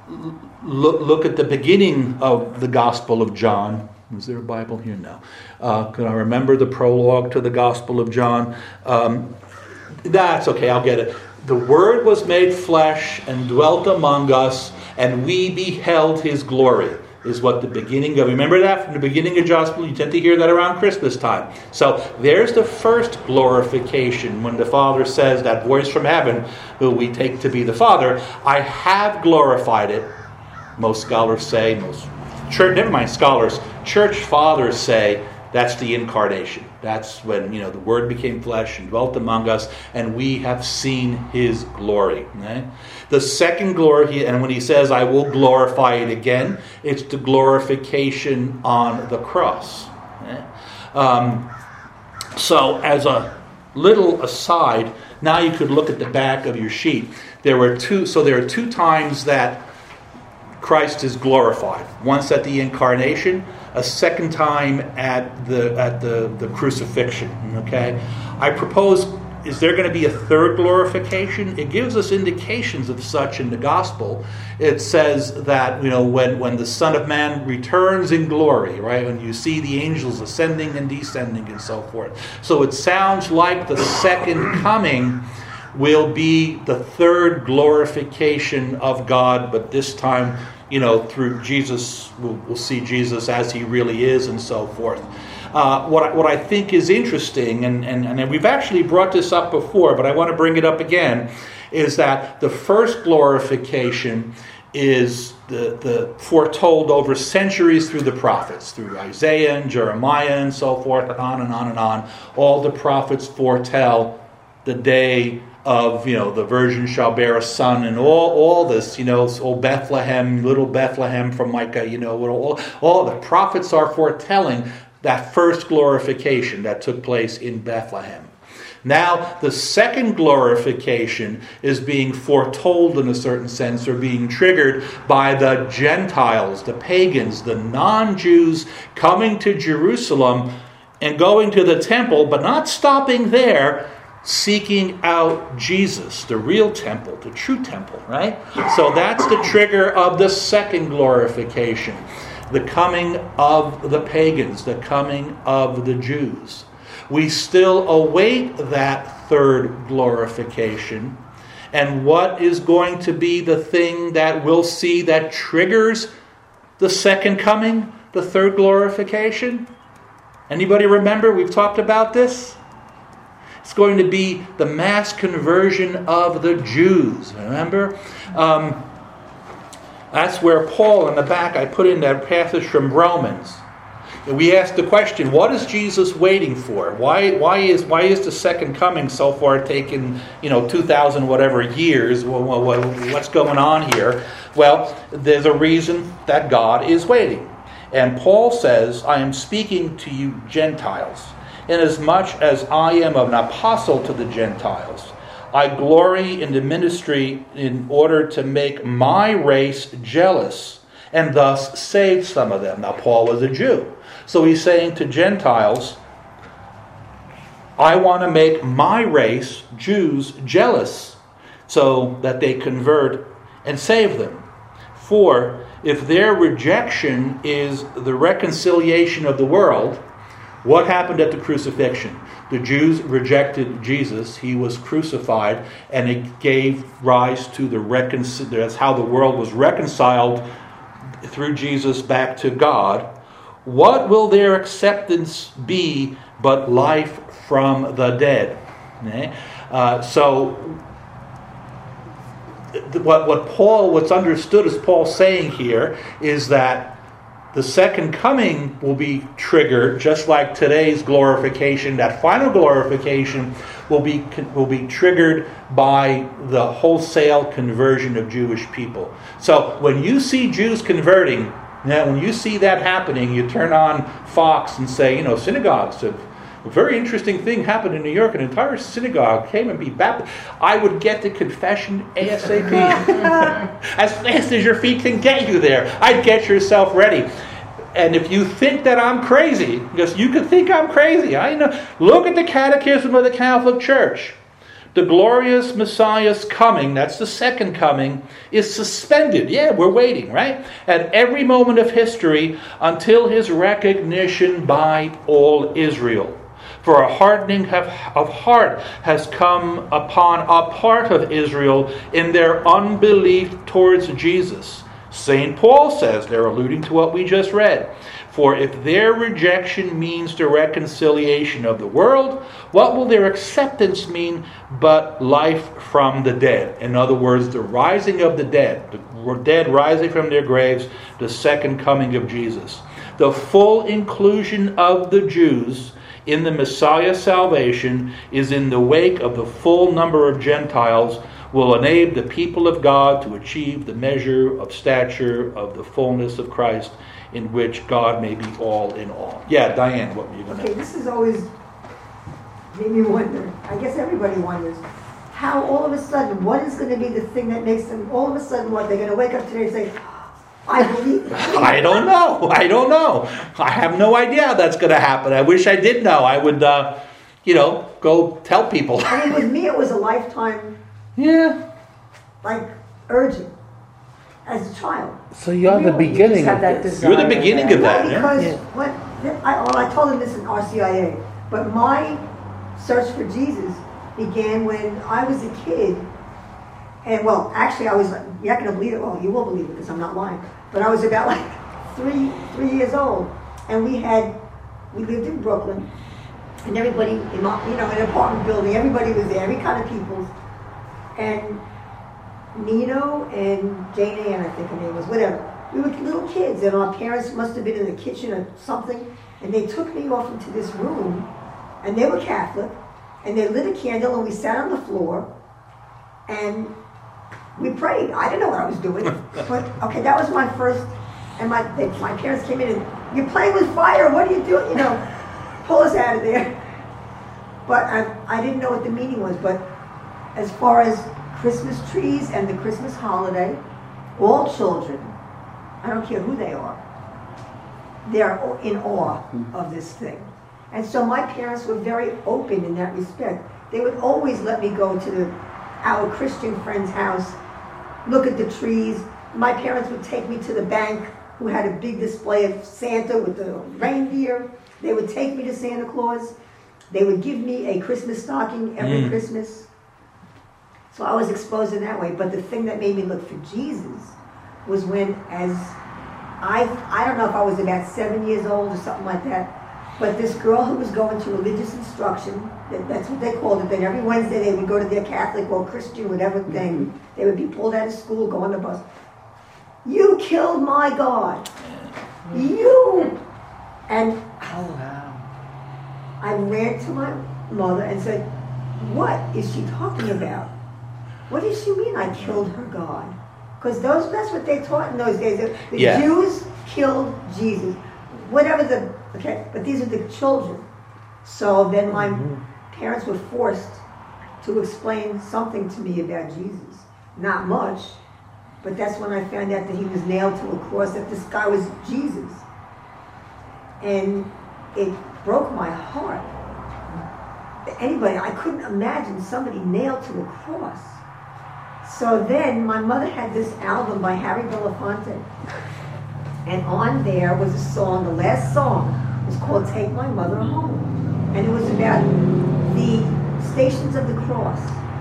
look, look at the beginning of the Gospel of John. Is there a Bible here? No. Uh, can I remember the prologue to the Gospel of John? Um, that's okay, I'll get it. The Word was made flesh and dwelt among us, and we beheld His glory, is what the beginning of, remember that from the beginning of Gospel? You tend to hear that around Christmas time. So there's the first glorification when the Father says, that voice from heaven, who we take to be the Father, I have glorified it. Most scholars say, most church, never mind scholars, church fathers say that's the incarnation. That's when, you know, the Word became flesh and dwelt among us, and we have seen His glory. Okay? The second glory, and when He says, I will glorify it again, it's the glorification on the cross. Okay? Um, so as a little aside, now you could look at the back of your sheet. There were two, so there are two times that Christ is glorified. Once at the incarnation, a second time at the at the, the crucifixion. Okay? I propose, is there going to be a third glorification? It gives us indications of such in the gospel. It says that, you know, when, when the Son of Man returns in glory, right? When you see the angels ascending and descending and so forth. So it sounds like the second coming will be the third glorification of God, but this time, you know, through Jesus, we'll, we'll see Jesus as He really is and so forth. Uh, what, I, what I think is interesting, and, and, and we've actually brought this up before, but I want to bring it up again, is that the first glorification is the, the foretold over centuries through the prophets, through Isaiah and Jeremiah and so forth, and on and on and on. All the prophets foretell the day of, you know, the virgin shall bear a son, and all, all this, you know, old Bethlehem, little Bethlehem from Micah, you know, all, all the prophets are foretelling that first glorification that took place in Bethlehem. Now, the second glorification is being foretold in a certain sense, or being triggered by the Gentiles, the pagans, the non-Jews coming to Jerusalem and going to the temple, but not stopping there, seeking out Jesus, the real temple, the true temple, right? So that's the trigger of the second glorification, the coming of the pagans, the coming of the Jews. We still await that third glorification. And what is going to be the thing that we'll see that triggers the second coming, the third glorification? Anybody remember? We've talked about this. It's going to be the mass conversion of the Jews. Remember? Um, that's where Paul, in the back, I put in that passage from Romans. We asked the question, what is Jesus waiting for? Why why is why is the second coming so far taking, you know, two thousand whatever years? What's going on here? Well, there's a reason that God is waiting. And Paul says, I am speaking to you Gentiles, inasmuch as I am an apostle to the Gentiles. I glory in the ministry in order to make my race jealous and thus save some of them. Now, Paul was a Jew. So he's saying to Gentiles, I want to make my race, Jews, jealous so that they convert and save them. For if their rejection is the reconciliation of the world, what happened at the crucifixion? The Jews rejected Jesus. He was crucified, and it gave rise to the reconcil. That's how the world was reconciled through Jesus back to God. What will their acceptance be but life from the dead? Okay? Uh, so, what what Paul, what's understood as Paul saying here is that the second coming will be triggered, just like today's glorification. That final glorification will be will be triggered by the wholesale conversion of Jewish people. So when you see Jews converting, Now, when you see that happening, you turn on Fox and say, you know, synagogues have a very interesting thing happened in New York. An entire synagogue came and be baptized. I would get to confession ASAP. As fast as your feet can get you there. I'd get yourself ready. And if you think that I'm crazy, because you could think I'm crazy, I know. Look at the Catechism of the Catholic Church. The glorious Messiah's coming, that's the second coming, is suspended. Yeah, we're waiting, right? At every moment of history until his recognition by all Israel. For a hardening of heart has come upon a part of Israel in their unbelief towards Jesus. Saint Paul says, they're alluding to what we just read, for if their rejection means the reconciliation of the world, what will their acceptance mean but life from the dead? In other words, the rising of the dead, the dead rising from their graves, the second coming of Jesus. The full inclusion of the Jews in the Messiah's salvation is in the wake of the full number of Gentiles will enable the people of God to achieve the measure of stature of the fullness of Christ, in which God may be all in all. Yeah, Diane, what were you going to Okay, this has always made me wonder. I guess everybody wonders how all of a sudden, what is going to be the thing that makes them all of a sudden, what, they're going to wake up today and say, I believe. I don't know. I don't know. I have no idea how that's going to happen. I wish I did know. I would, uh, you know, go tell people. I mean, with me, it was a lifetime, Yeah. like, urging as a child. So you're the Really? You beginning just have of that this. desire You're the beginning there. of that. No, yeah? because Yeah. what I, well, I told them this in R C I A, but my search for Jesus began when I was a kid. And well, actually, I was, you're not going to believe it. Well, you will believe it because I'm not lying. But I was about like three, three years old. And we had, we lived in Brooklyn. And everybody, in my, you know, in an apartment building, everybody was there, every kind of people. And Nino and Jane Ann, I think her name was, whatever. We were little kids, and our parents must have been in the kitchen or something. And they took me off into this room. And they were Catholic. And they lit a candle, and we sat on the floor. And we prayed. I didn't know what I was doing, but okay, that was my first. And my they, my parents came in and, you're playing with fire. What are you doing? You know, pull us out of there. But I I didn't know what the meaning was. But as far as Christmas trees and the Christmas holiday, all children, I don't care who they are, they're in awe of this thing. And so my parents were very open in that respect. They would always let me go to the our Christian friend's house, look at the trees. My parents would take me to the bank, who had a big display of Santa with the reindeer. They would take me to Santa Claus. They would give me a Christmas stocking every Mm. Christmas. So I was exposed in that way. But the thing that made me look for Jesus was when, as I, I don't know if I was about seven years old or something like that, but this girl who was going to religious instruction, that, that's what they called it, then every Wednesday they would go to their Catholic or Christian, whatever thing, they would be pulled out of school, go on the bus. You killed my God. You! And Oh, wow. I ran to my mother and said, what is she talking about? What does she mean I killed her God? Because those that's what they taught in those days. The, the Yeah. Jews killed Jesus. Whatever the, okay, but these are the children. So then my parents were forced to explain something to me about Jesus. Not much, but that's when I found out that he was nailed to a cross, that this guy was Jesus. And it broke my heart. Anybody, I couldn't imagine somebody nailed to a cross. So then my mother had this album by Harry Belafonte. And on there was a song, the last song was called Take My Mother Home. And it was about the stations of the cross.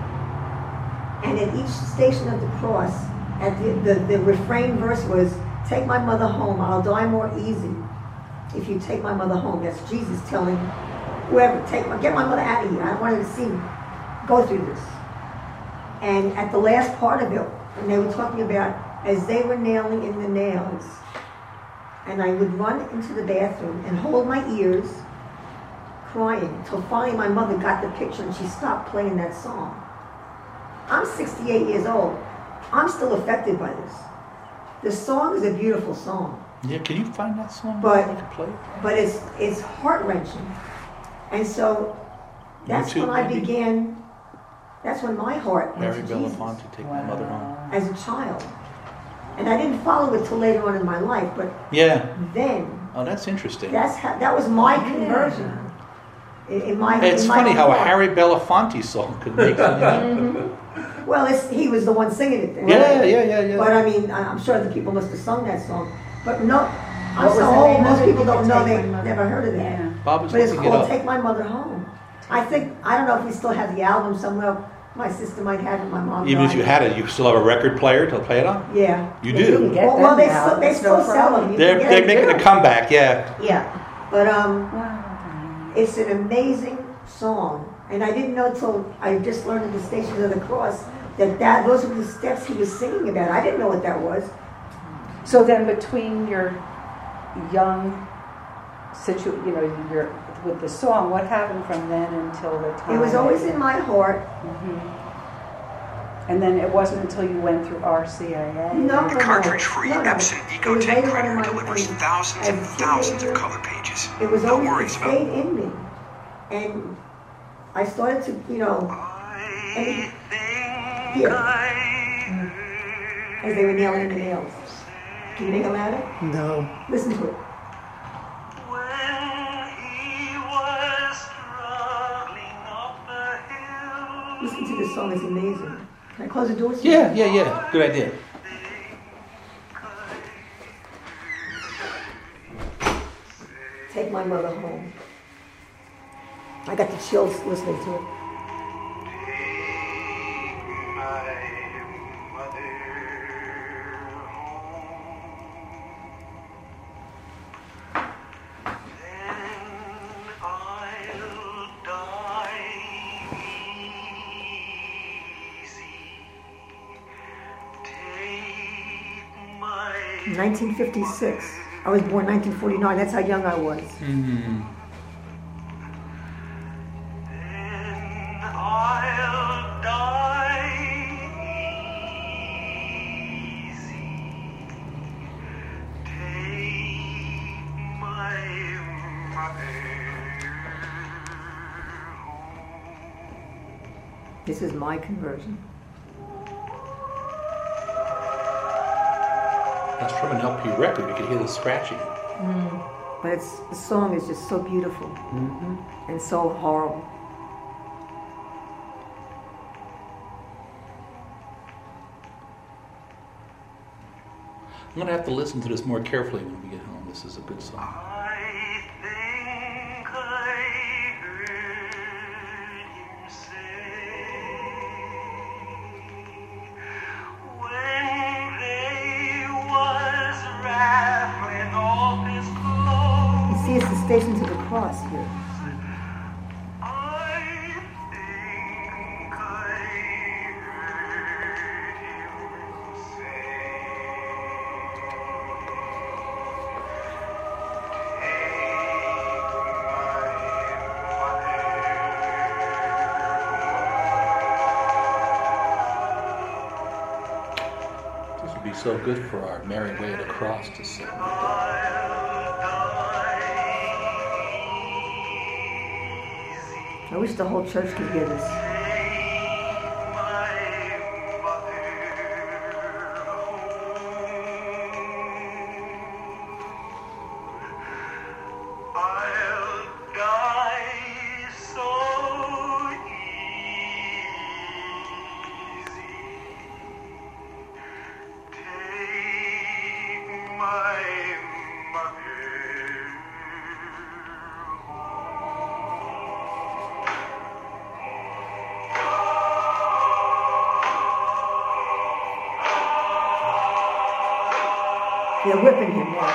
And at each station of the cross, at the, the, the refrain verse was, take my mother home, I'll die more easy if you take my mother home. That's Jesus telling whoever, take my, get my mother out of here. I don't want her to see me go through this. And at the last part of it, and they were talking about as they were nailing in the nails, and I would run into the bathroom and hold my ears, crying, until finally my mother got the picture and she stopped playing that song. I'm sixty-eight years old. I'm still affected by this. The song is a beautiful song. Yeah, can you find that song? But- I can play it. but it's it's heart wrenching, and so that's YouTube, when I maybe? began. That's when my heart went Harry to Jesus Belafonte, Take My Mother Home. as a child, and I didn't follow it till later on in my life. But Yeah. then Oh, that's interesting. that's how, that was my conversion. In, in my It's in my funny own how a heart. Harry Belafonte song could make something. Well, it's, he was the one singing it. Then. Yeah, yeah, yeah, yeah. But I mean, I- I'm sure the people must have sung that song. But no, I'm What was so the old. name of Most it? people You don't could know. Take They My Mother- never heard of that. Yeah. Bob is But it's looking it called up. "Take My Mother Home." I think I don't know if we still have the album somewhere. My sister might have it. My mom. Even if died. you had it, you still have a record player to play it on? Yeah. You Yeah, do. can Get well, them well, they now. still, they It's no still sell problem. them. You They're, can get they're them making a good. comeback, yeah. Yeah, but um, Wow. it's an amazing song, and I didn't know till I just learned at the Stations of the Cross that that those were the steps he was singing about. I didn't know what that was. So then, between your young situ, you know, your with the song, what happened from then until the time? It was always in my heart. Mhm. And then it wasn't until you went through R C I A. No, no, no. Cartridge-free no, no. Epson It was EcoTank later on printer in my- delivers as- thousands and as a thousands of teenager. color pages. It was No always, it worries about stayed in me. And I started to, you know, and here, as they were nailing in the nails. Can you make it louder? No. Listen to it. Listen to this song, it's amazing. Can I close the door? Yeah, yeah, yeah. Good idea. Take My Mother Home. I got the chills listening to it. nineteen fifty-six. I was born nineteen forty-nine. That's how young I was. Mm. This is my conversion. That's from an L P record. You can hear the scratching. But it's, the song is just so beautiful and so horrible. I'm going to have to listen to this more carefully when we get home. This is a good song. I think I heard him say when they was rattling off his clothes. You see, it's the Stations of the Cross here. I think I heard him This would be so good for our Merry Way of the Cross to sing. I wish the whole church could hear this. I'll die so easy. Take my mother They're whipping him now.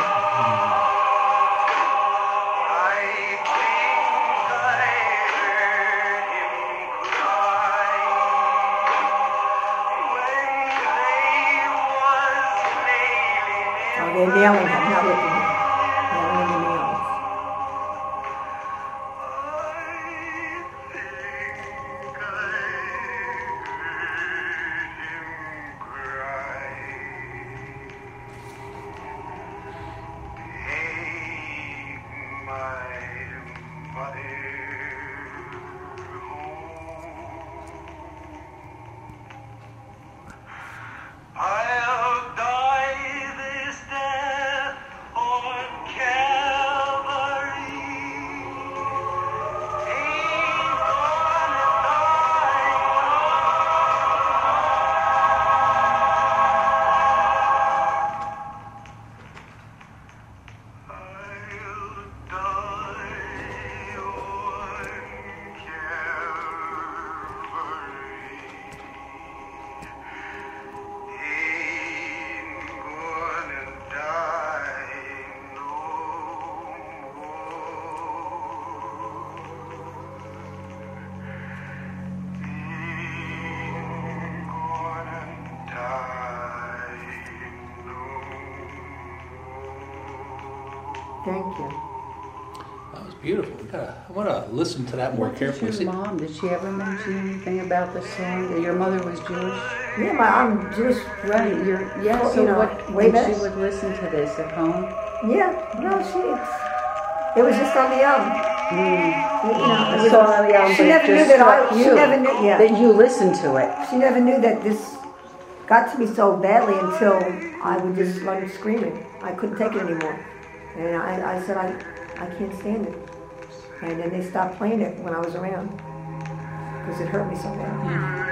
I think I heard him cry when they was nailing Oh, him. they're nailing him, not whipping him. Nailing him the nails. Thank you. That was beautiful. We gotta, I want to listen to that more What carefully. did See- your mom, did she ever mention anything about the song? That your mother was Jewish? Yeah, my, I'm Jewish. Right, you're, yeah, Well, so you know, what, way when she back. would listen to this at home? Yeah, no, she. It was just on the album. Mm. You know, it was So on the album, she but never it knew just that I. struck She you, never knew. Yeah. that you listened to it. She never knew that this got to me so badly until I would just run screaming. I couldn't take it anymore. And I, I said, I, I can't stand it. And then they stopped playing it when I was around because it hurt me so bad.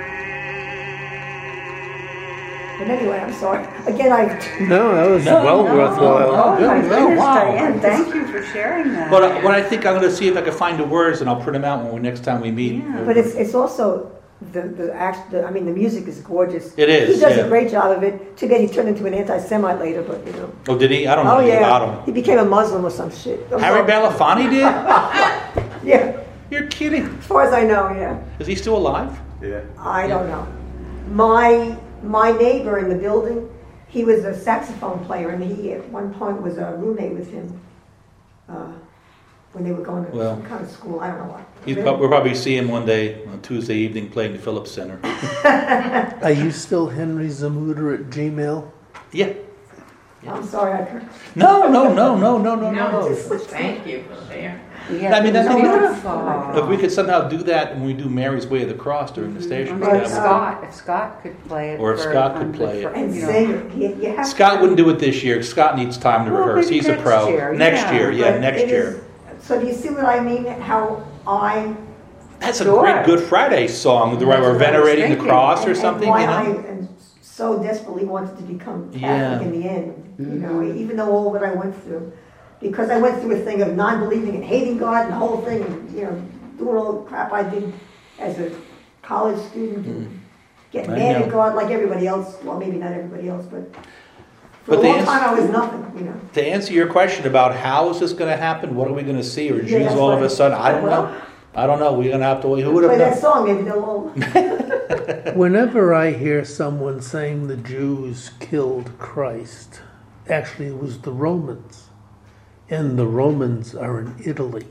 But anyway, I'm sorry. Again, I. No, that was No, well no, worthwhile. Oh my Good, goodness, wow. Diane, thank you for sharing that. But uh, what I think I'm going to see if I can find the words and I'll print them out when we, next time we meet. Yeah. But it's it's also the the act. The, I mean, the music is gorgeous. It is, He does yeah. a great job of it. Too bad he turned into an anti-Semite later, but you know. Oh, did he? I don't know Oh anything yeah, about he him. became a Muslim or some shit. I'm Harry sorry. Belafonte did? Yeah, You're kidding. as far as I know, yeah. Is he still alive? Yeah. I don't know. My my neighbor in the building, he was a saxophone player, and he at one point was a roommate with him uh, when they were going to Well. some kind of school. I don't know what. He's prob- we'll probably see him one day on Tuesday evening playing the Phillips Center. Are you still Henry Zamuder at Gmail? Yeah. I'm sorry, I couldn't. No, no, no, no, no, no, No, no. just thank you for sharing. Yeah, I mean, that's it was beautiful. beautiful. If we could somehow do that when we do Mary's Way of the Cross during the station, Or if Right. Scott, if Scott could play it. Or if for- Scott on could Good play it. Fri- And you know. sing it. You, you have Scott to. wouldn't do it this year. Scott needs time to Well, rehearse. maybe He's a next pro. year, Next yeah. year, yeah, But next it year. is- so do you see what I mean? How I That's a Sure. great Good Friday song, the way That's we're what I was venerating the thinking. cross or and, something, and why you know? I and so desperately wanted to become Catholic Yeah. in the end. You know, Mhm. even though all that I went through, because I went through a thing of non-believing and hating God and the whole thing, and you know, doing all the crap I did as a college student, and getting Mm. I mad know. at God like everybody else. Well, maybe not everybody else, but for But a the long ans- time I was nothing. You know. To answer your question about how is this going to happen, what are we going to see, or Yeah, Jews that's all of right. a sudden, I don't Well, know. I don't know. We're going to have to wait. Who would Play have that known? song, maybe they'll all. Whenever I hear someone saying the Jews killed Christ, actually it was the Romans. And the Romans are in Italy.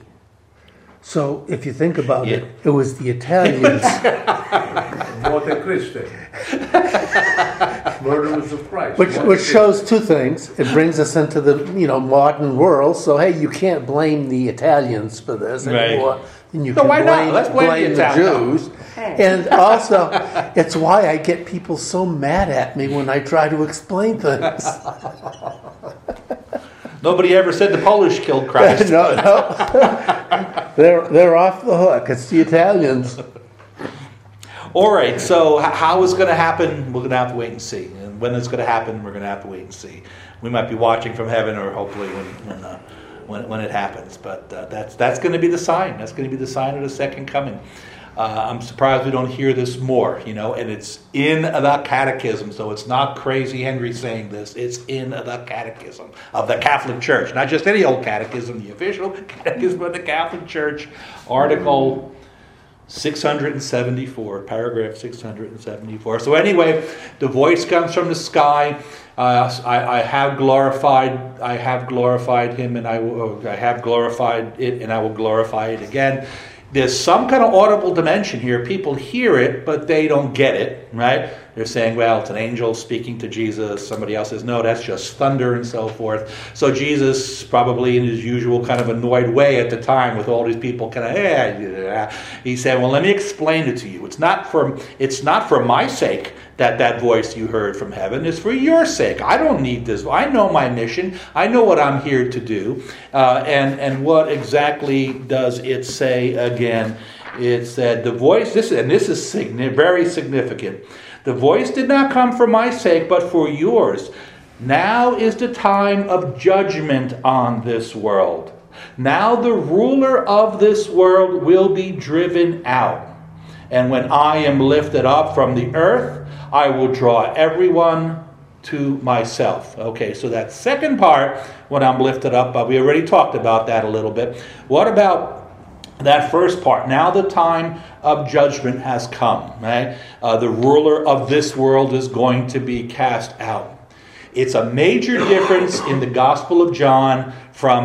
So if you think about it, it was the Italians. Monte Cristo. Murderers of Christ. Which, Monte which Cristo. shows two things. It brings us into the you know modern world. So hey, you can't blame the Italians for this Right. anymore. And you No, can why not? blame, Let's blame the blame the Italians. Jews. Hey. And also, it's why I get people so mad at me when I try to explain things. Nobody ever said the Polish killed Christ. no, no. they're they're off the hook. It's the Italians. All right, so h- how it's going to happen, we're going to have to wait and see. And when it's going to happen, we're going to have to wait and see. We might be watching from heaven, or hopefully when when uh, when, when it happens. But uh, that's that's going to be the sign. That's going to be the sign of the second coming. Uh, I'm surprised we don't hear this more, you know, and it's in the catechism, so it's not crazy Henry saying this. It's in the catechism of the Catholic Church, not just any old catechism, the official catechism of the Catholic Church, Article six hundred seventy-four, paragraph six hundred seventy-four. So anyway, the voice comes from the sky. Uh, I, I have glorified. I have glorified him, and I will. I have glorified it, and I will glorify it again. There's some kind of audible dimension here. People hear it, but they don't get it, right? They're saying, well, it's an angel speaking to Jesus. Somebody else says, no, that's just thunder and so forth. So Jesus, probably in his usual kind of annoyed way at the time with all these people kind of, eh, he said, well, let me explain it to you. It's not for, it's not for my sake that that voice you heard from heaven. It's for your sake. I don't need this. I know my mission. I know what I'm here to do. Uh, and, and what exactly does it say again? It said, the voice, this, and this is signi- very significant. The voice did not come for my sake, but for yours. Now is the time of judgment on this world. Now the ruler of this world will be driven out. And when I am lifted up from the earth, I will draw everyone to myself. Okay, so that second part, when I'm lifted up, uh, we already talked about that a little bit. What about that first part? Now the time of judgment has come, right? Uh, the ruler of this world is going to be cast out. It's a major difference in the Gospel of John from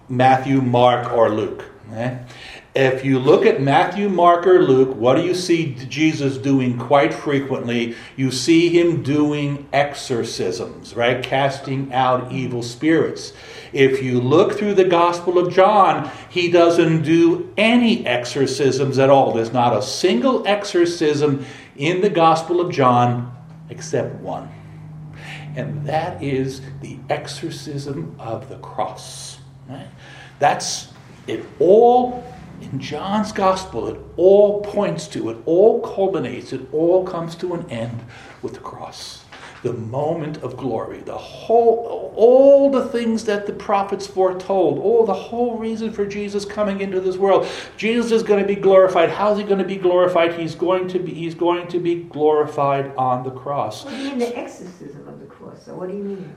Matthew, Mark, or Luke. Okay? If you look at Matthew, Mark, or Luke, what do you see Jesus doing quite frequently? You see him doing exorcisms, right? Casting out evil spirits. If you look through the Gospel of John, he doesn't do any exorcisms at all. There's not a single exorcism in the Gospel of John except one. And that is the exorcism of the cross. Right? That's it all in John's Gospel. It all points to, it all culminates, it all comes to an end with the cross. The moment of glory, the whole, all the things that the prophets foretold, all the whole reason for Jesus coming into this world. Jesus is going to be glorified. How is he going to be glorified? He's going to be, he's going to be glorified on the cross. What do you mean the exorcism of the cross? So what do you mean?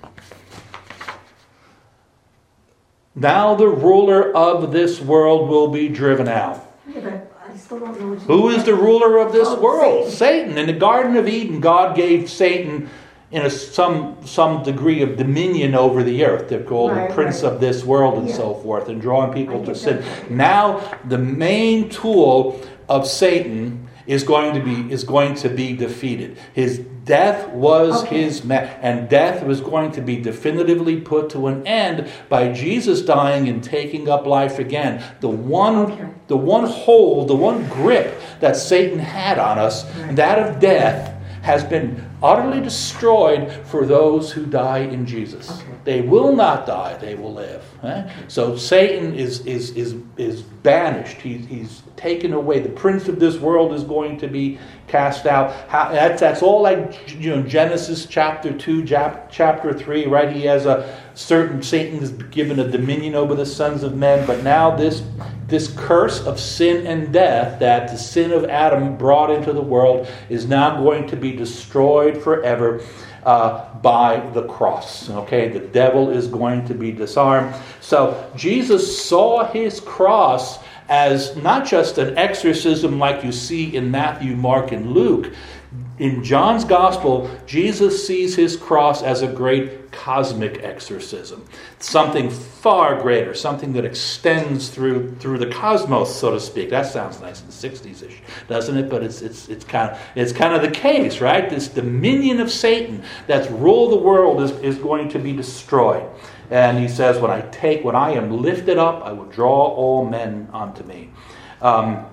Now the ruler of this world will be driven out. Yeah, but I still don't know what you Who mean. is the ruler of this Oh, world? Satan. Satan. In the Garden of Eden, God gave Satan in a, some some degree of dominion over the earth. They're called Right, the prince right. of this world and Yeah. so forth, and drawing people I to get sin. that. Now the main tool of Satan is going to be is going to be defeated. His death was Okay. his ma- and death was going to be definitively put to an end by Jesus dying and taking up life again. The one Okay. the one hold, the one grip that Satan had on us, Right. that of death, has been utterly destroyed for those who die in Jesus. Okay. They will not die, they will live. eh? So Satan is is is is banished. He, he's taken away. The prince of this world is going to be cast out. How, that's, that's all like, you know, Genesis chapter two, Jap- chapter three, right? He has a certain, Satan is given a dominion over the sons of men, but now this this curse of sin and death that the sin of Adam brought into the world is now going to be destroyed forever uh, by the cross. Okay, the devil is going to be disarmed. So Jesus saw his cross as not just an exorcism like you see in Matthew, Mark, and Luke. In John's Gospel, Jesus sees his cross as a great cosmic exorcism. Something far greater, something that extends through through the cosmos, so to speak. That sounds nice and sixties-ish, doesn't it? But it's it's it's kind of it's kind of the case, right? This dominion of Satan that's ruled the world is, is going to be destroyed. And he says, when I take, when I am lifted up, I will draw all men unto me. Um,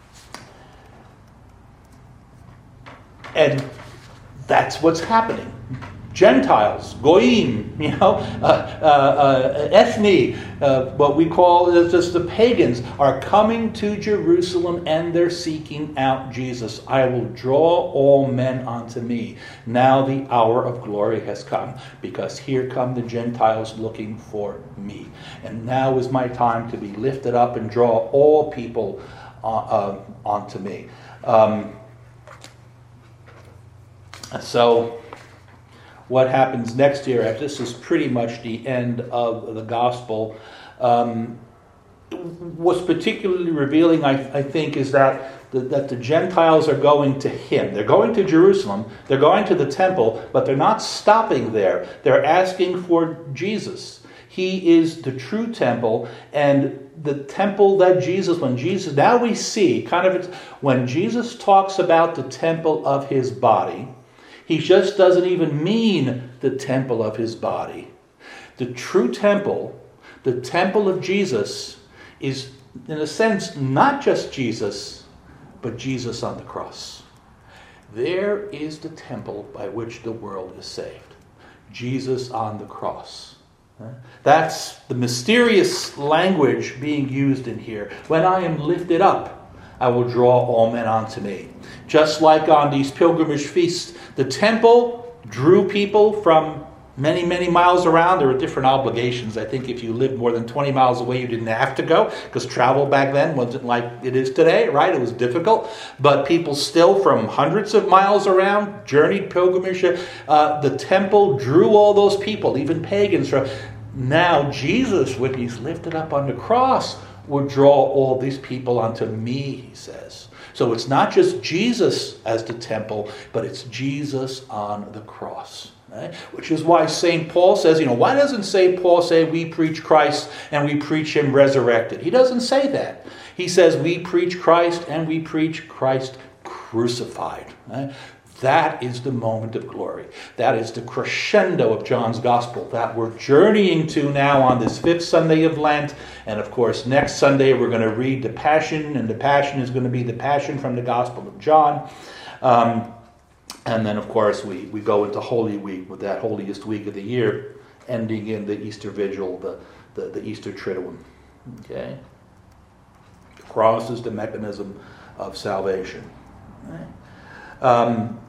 and that's what's happening. Gentiles, goyim, you know, uh, uh, uh, ethne, uh, what we call is just the pagans, are coming to Jerusalem and they're seeking out Jesus. I will draw all men unto me. Now the hour of glory has come, because here come the Gentiles looking for me. And now is my time to be lifted up and draw all people uh, uh, onto me. Um, so... What happens next year, after this is pretty much the end of the gospel. Um, what's particularly revealing, I, I think, is that the, that the Gentiles are going to him. They're going to Jerusalem, they're going to the temple, but they're not stopping there. They're asking for Jesus. He is the true temple, and the temple that Jesus, when Jesus, now we see, kind of, when Jesus talks about the temple of his body, he just doesn't even mean the temple of his body. The true temple, the temple of Jesus, is, in a sense, not just Jesus, but Jesus on the cross. There is the temple by which the world is saved. Jesus on the cross. That's the mysterious language being used in here. When I am lifted up, I will draw all men unto me. Just like on these pilgrimage feasts, the temple drew people from many, many miles around. There were different obligations. I think if you lived more than twenty miles away, you didn't have to go, because travel back then wasn't like it is today, right? It was difficult. But people still from hundreds of miles around journeyed pilgrimage. Uh, the temple drew all those people, even pagans. From now Jesus, when he's lifted up on the cross, would draw all these people unto me, he says. So it's not just Jesus as the temple, but it's Jesus on the cross. Right? Which is why Saint Paul says, you know, why doesn't Saint Paul say we preach Christ and we preach him resurrected? He doesn't say that. He says we preach Christ and we preach Christ crucified. Right? That is the moment of glory. That is the crescendo of John's Gospel that we're journeying to now on this fifth Sunday of Lent. And of course, next Sunday we're going to read the Passion, and the Passion is going to be the Passion from the Gospel of John. Um, and then, of course, we, we go into Holy Week with that holiest week of the year, ending in the Easter Vigil, the, the, the Easter Triduum. Okay? The cross is the mechanism of salvation. Right? Um,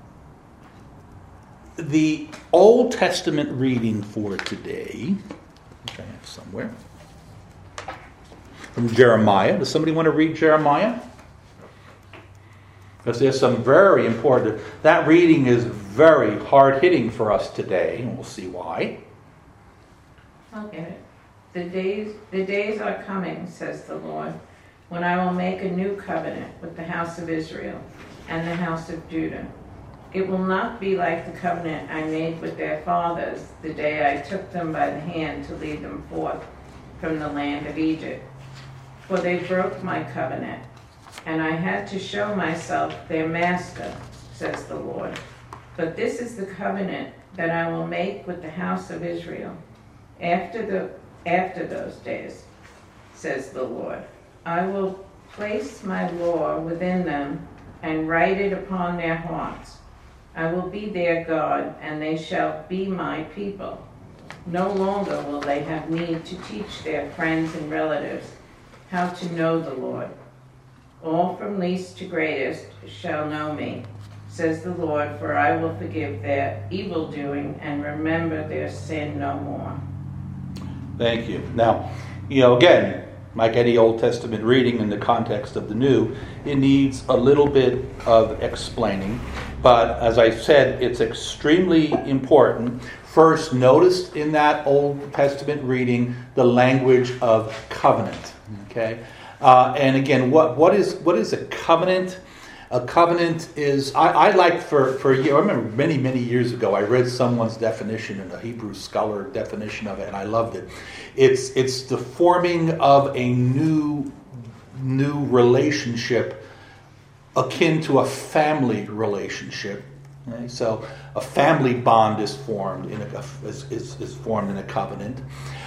The Old Testament reading for today, which I have somewhere, from Jeremiah. Does somebody want to read Jeremiah? Because there's some very important, that reading is very hard-hitting for us today, and we'll see why. I'll get it. The days, the days are coming, says the Lord, when I will make a new covenant with the house of Israel and the house of Judah. It will not be like the covenant I made with their fathers the day I took them by the hand to lead them forth from the land of Egypt. For they broke my covenant, and I had to show myself their master, says the Lord. But this is the covenant that I will make with the house of Israel after the after those days, says the Lord. I will place my law within them and write it upon their hearts. I will be their God, and they shall be my people. No longer will they have need to teach their friends and relatives how to know the Lord. All from least to greatest shall know me, says the Lord, for I will forgive their evil doing and remember their sin no more. Thank you. Now, you know, again, like any Old Testament reading in the context of the New, it needs a little bit of explaining. But as I said, it's extremely important. First, notice in that Old Testament reading the language of covenant. Okay, uh, and again, what what is what is a covenant? A covenant is I, I like for for a year. I remember many many years ago I read someone's definition, and a Hebrew scholar definition of it, and I loved it. It's it's the forming of a new new relationship, akin to a family relationship. Okay? So a family bond is formed in a is, is, is formed in a covenant.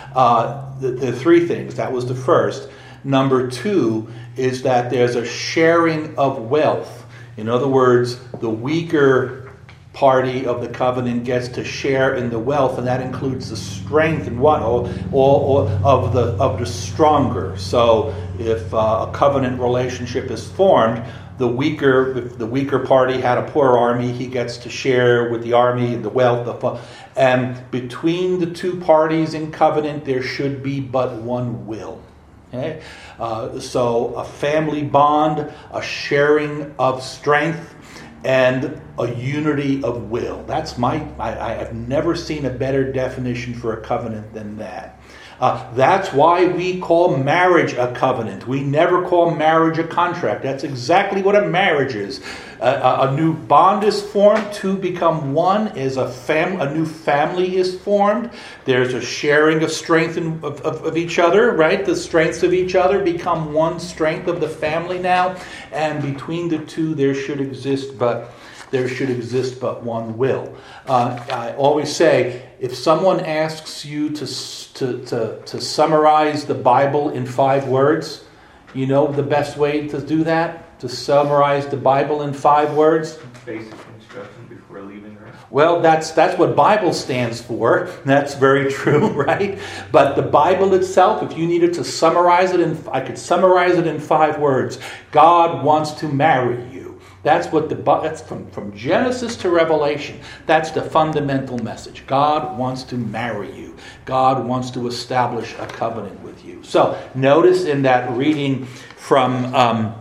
Uh, the, the three things, that was the first. Number two is that there's a sharing of wealth. In other words, the weaker party of the covenant gets to share in the wealth, and that includes the strength and what all, all, all of the of the stronger. So if uh, a covenant relationship is formed, the weaker if the weaker party had a poor army, he gets to share with the army and the wealth. Of, and between the two parties in covenant, there should be but one will. Okay? Uh, so a family bond, a sharing of strength, and a unity of will. That's my, I, I have never seen a better definition for a covenant than that. Uh, that's why we call marriage a covenant. We never call marriage a contract. That's exactly what a marriage is. Uh, a, a new bond is formed. Two become one. Is a fam. A new family is formed. There's a sharing of strength in, of, of, of each other. Right, the strengths of each other become one strength of the family now. And between the two, there should exist but there should exist but one will. Uh, I always say, if someone asks you to, to to to summarize the Bible in five words, you know the best way to do that? To summarize the Bible in five words? Basic instruction before leaving, right? Well, that's that's what Bible stands for. That's very true, right? But the Bible itself, if you needed to summarize it, in, I could summarize it in five words. God wants to marry you. That's what the that's from, from Genesis to Revelation. That's the fundamental message. God wants to marry you. God wants to establish a covenant with you. So notice in that reading from um,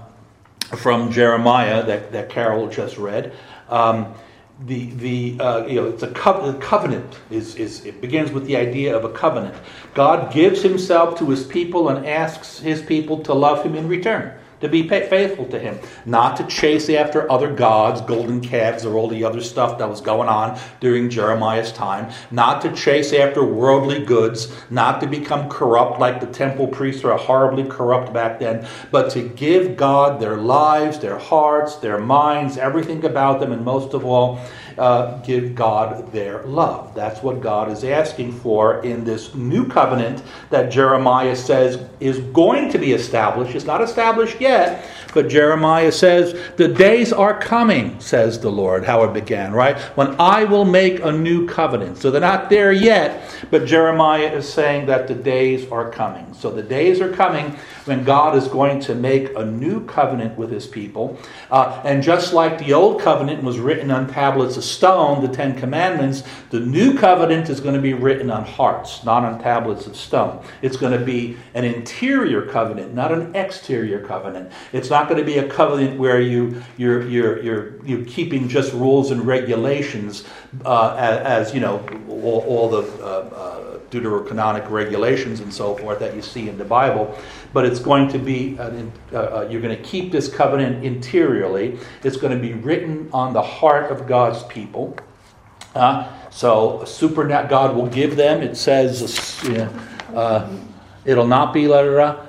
from Jeremiah that, that Carol just read, um, the the uh, you know it's a co- covenant is is it begins with the idea of a covenant. God gives Himself to His people and asks His people to love Him in return. to be pa- faithful to him, not to chase after other gods, golden calves, or all the other stuff that was going on during Jeremiah's time, not to chase after worldly goods, not to become corrupt like the temple priests were horribly corrupt back then, but to give God their lives, their hearts, their minds, everything about them, and most of all, uh, give God their love. That's what God is asking for in this new covenant that Jeremiah says is going to be established. It's not established yet, but Jeremiah says, the days are coming, says the Lord, how it began, right? When I will make a new covenant. So they're not there yet, but Jeremiah is saying that the days are coming. So the days are coming when God is going to make a new covenant with his people. Uh, and just like the old covenant was written on tablets of stone, the Ten Commandments, the new covenant is going to be written on hearts, not on tablets of stone. It's going to be an interior covenant, not an exterior covenant. It's not going to be a covenant where you, you're, you're, you're, you're keeping just rules and regulations uh, as, as, you know, all, all the uh, uh, deuterocanonic regulations and so forth that you see in the Bible. But it's going to be, an, uh, uh, you're going to keep this covenant interiorly. It's going to be written on the heart of God's people. Uh, so, supernat God will give them. It says, uh, uh, it'll not be, la, la, la.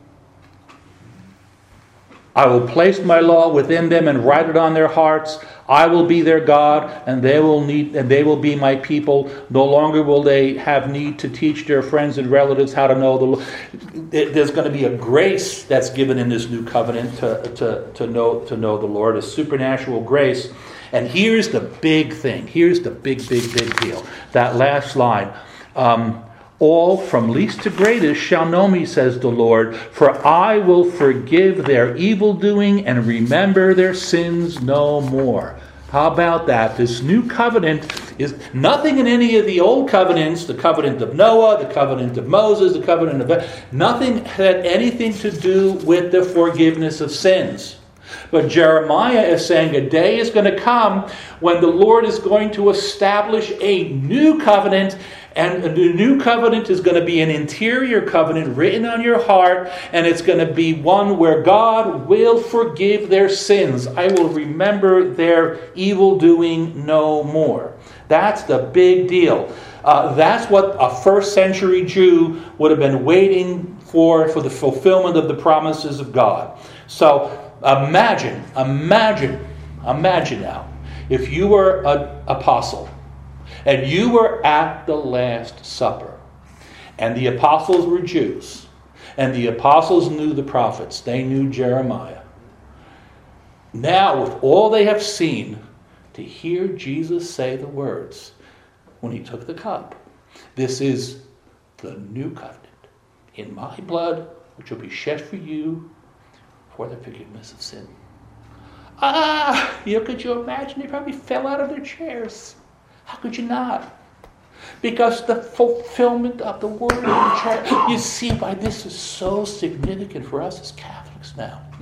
I will place my law within them and write it on their hearts. I will be their God, and they will need, and they will be my people. No longer will they have need to teach their friends and relatives how to know the Lord. There's going to be a grace that's given in this new covenant to, to, to know to know the Lord, a supernatural grace. And here's the big thing. Here's the big, big, big deal. That last line. Um, All from least to greatest shall know me, says the Lord, for I will forgive their evil doing and remember their sins no more. How about that? This new covenant is nothing in any of the old covenants, the covenant of Noah, the covenant of Moses, the covenant of... Nothing had anything to do with the forgiveness of sins. But Jeremiah is saying a day is going to come when the Lord is going to establish a new covenant, and the new covenant is going to be an interior covenant written on your heart, and it's going to be one where God will forgive their sins. I will remember their evil doing no more. That's the big deal. Uh, that's what a first century Jew would have been waiting for, for the fulfillment of the promises of God. So imagine, imagine, imagine now, if you were an apostle and you were at the Last Supper and the apostles were Jews and the apostles knew the prophets, they knew Jeremiah. Now, with all they have seen, to hear Jesus say the words when he took the cup, this is the new covenant in my blood, which will be shed for you for the forgiveness of sin. Ah, you know, could you imagine? They probably fell out of their chairs. How could you not? Because the fulfillment of the word of the church. You see why this is so significant for us as Catholics now.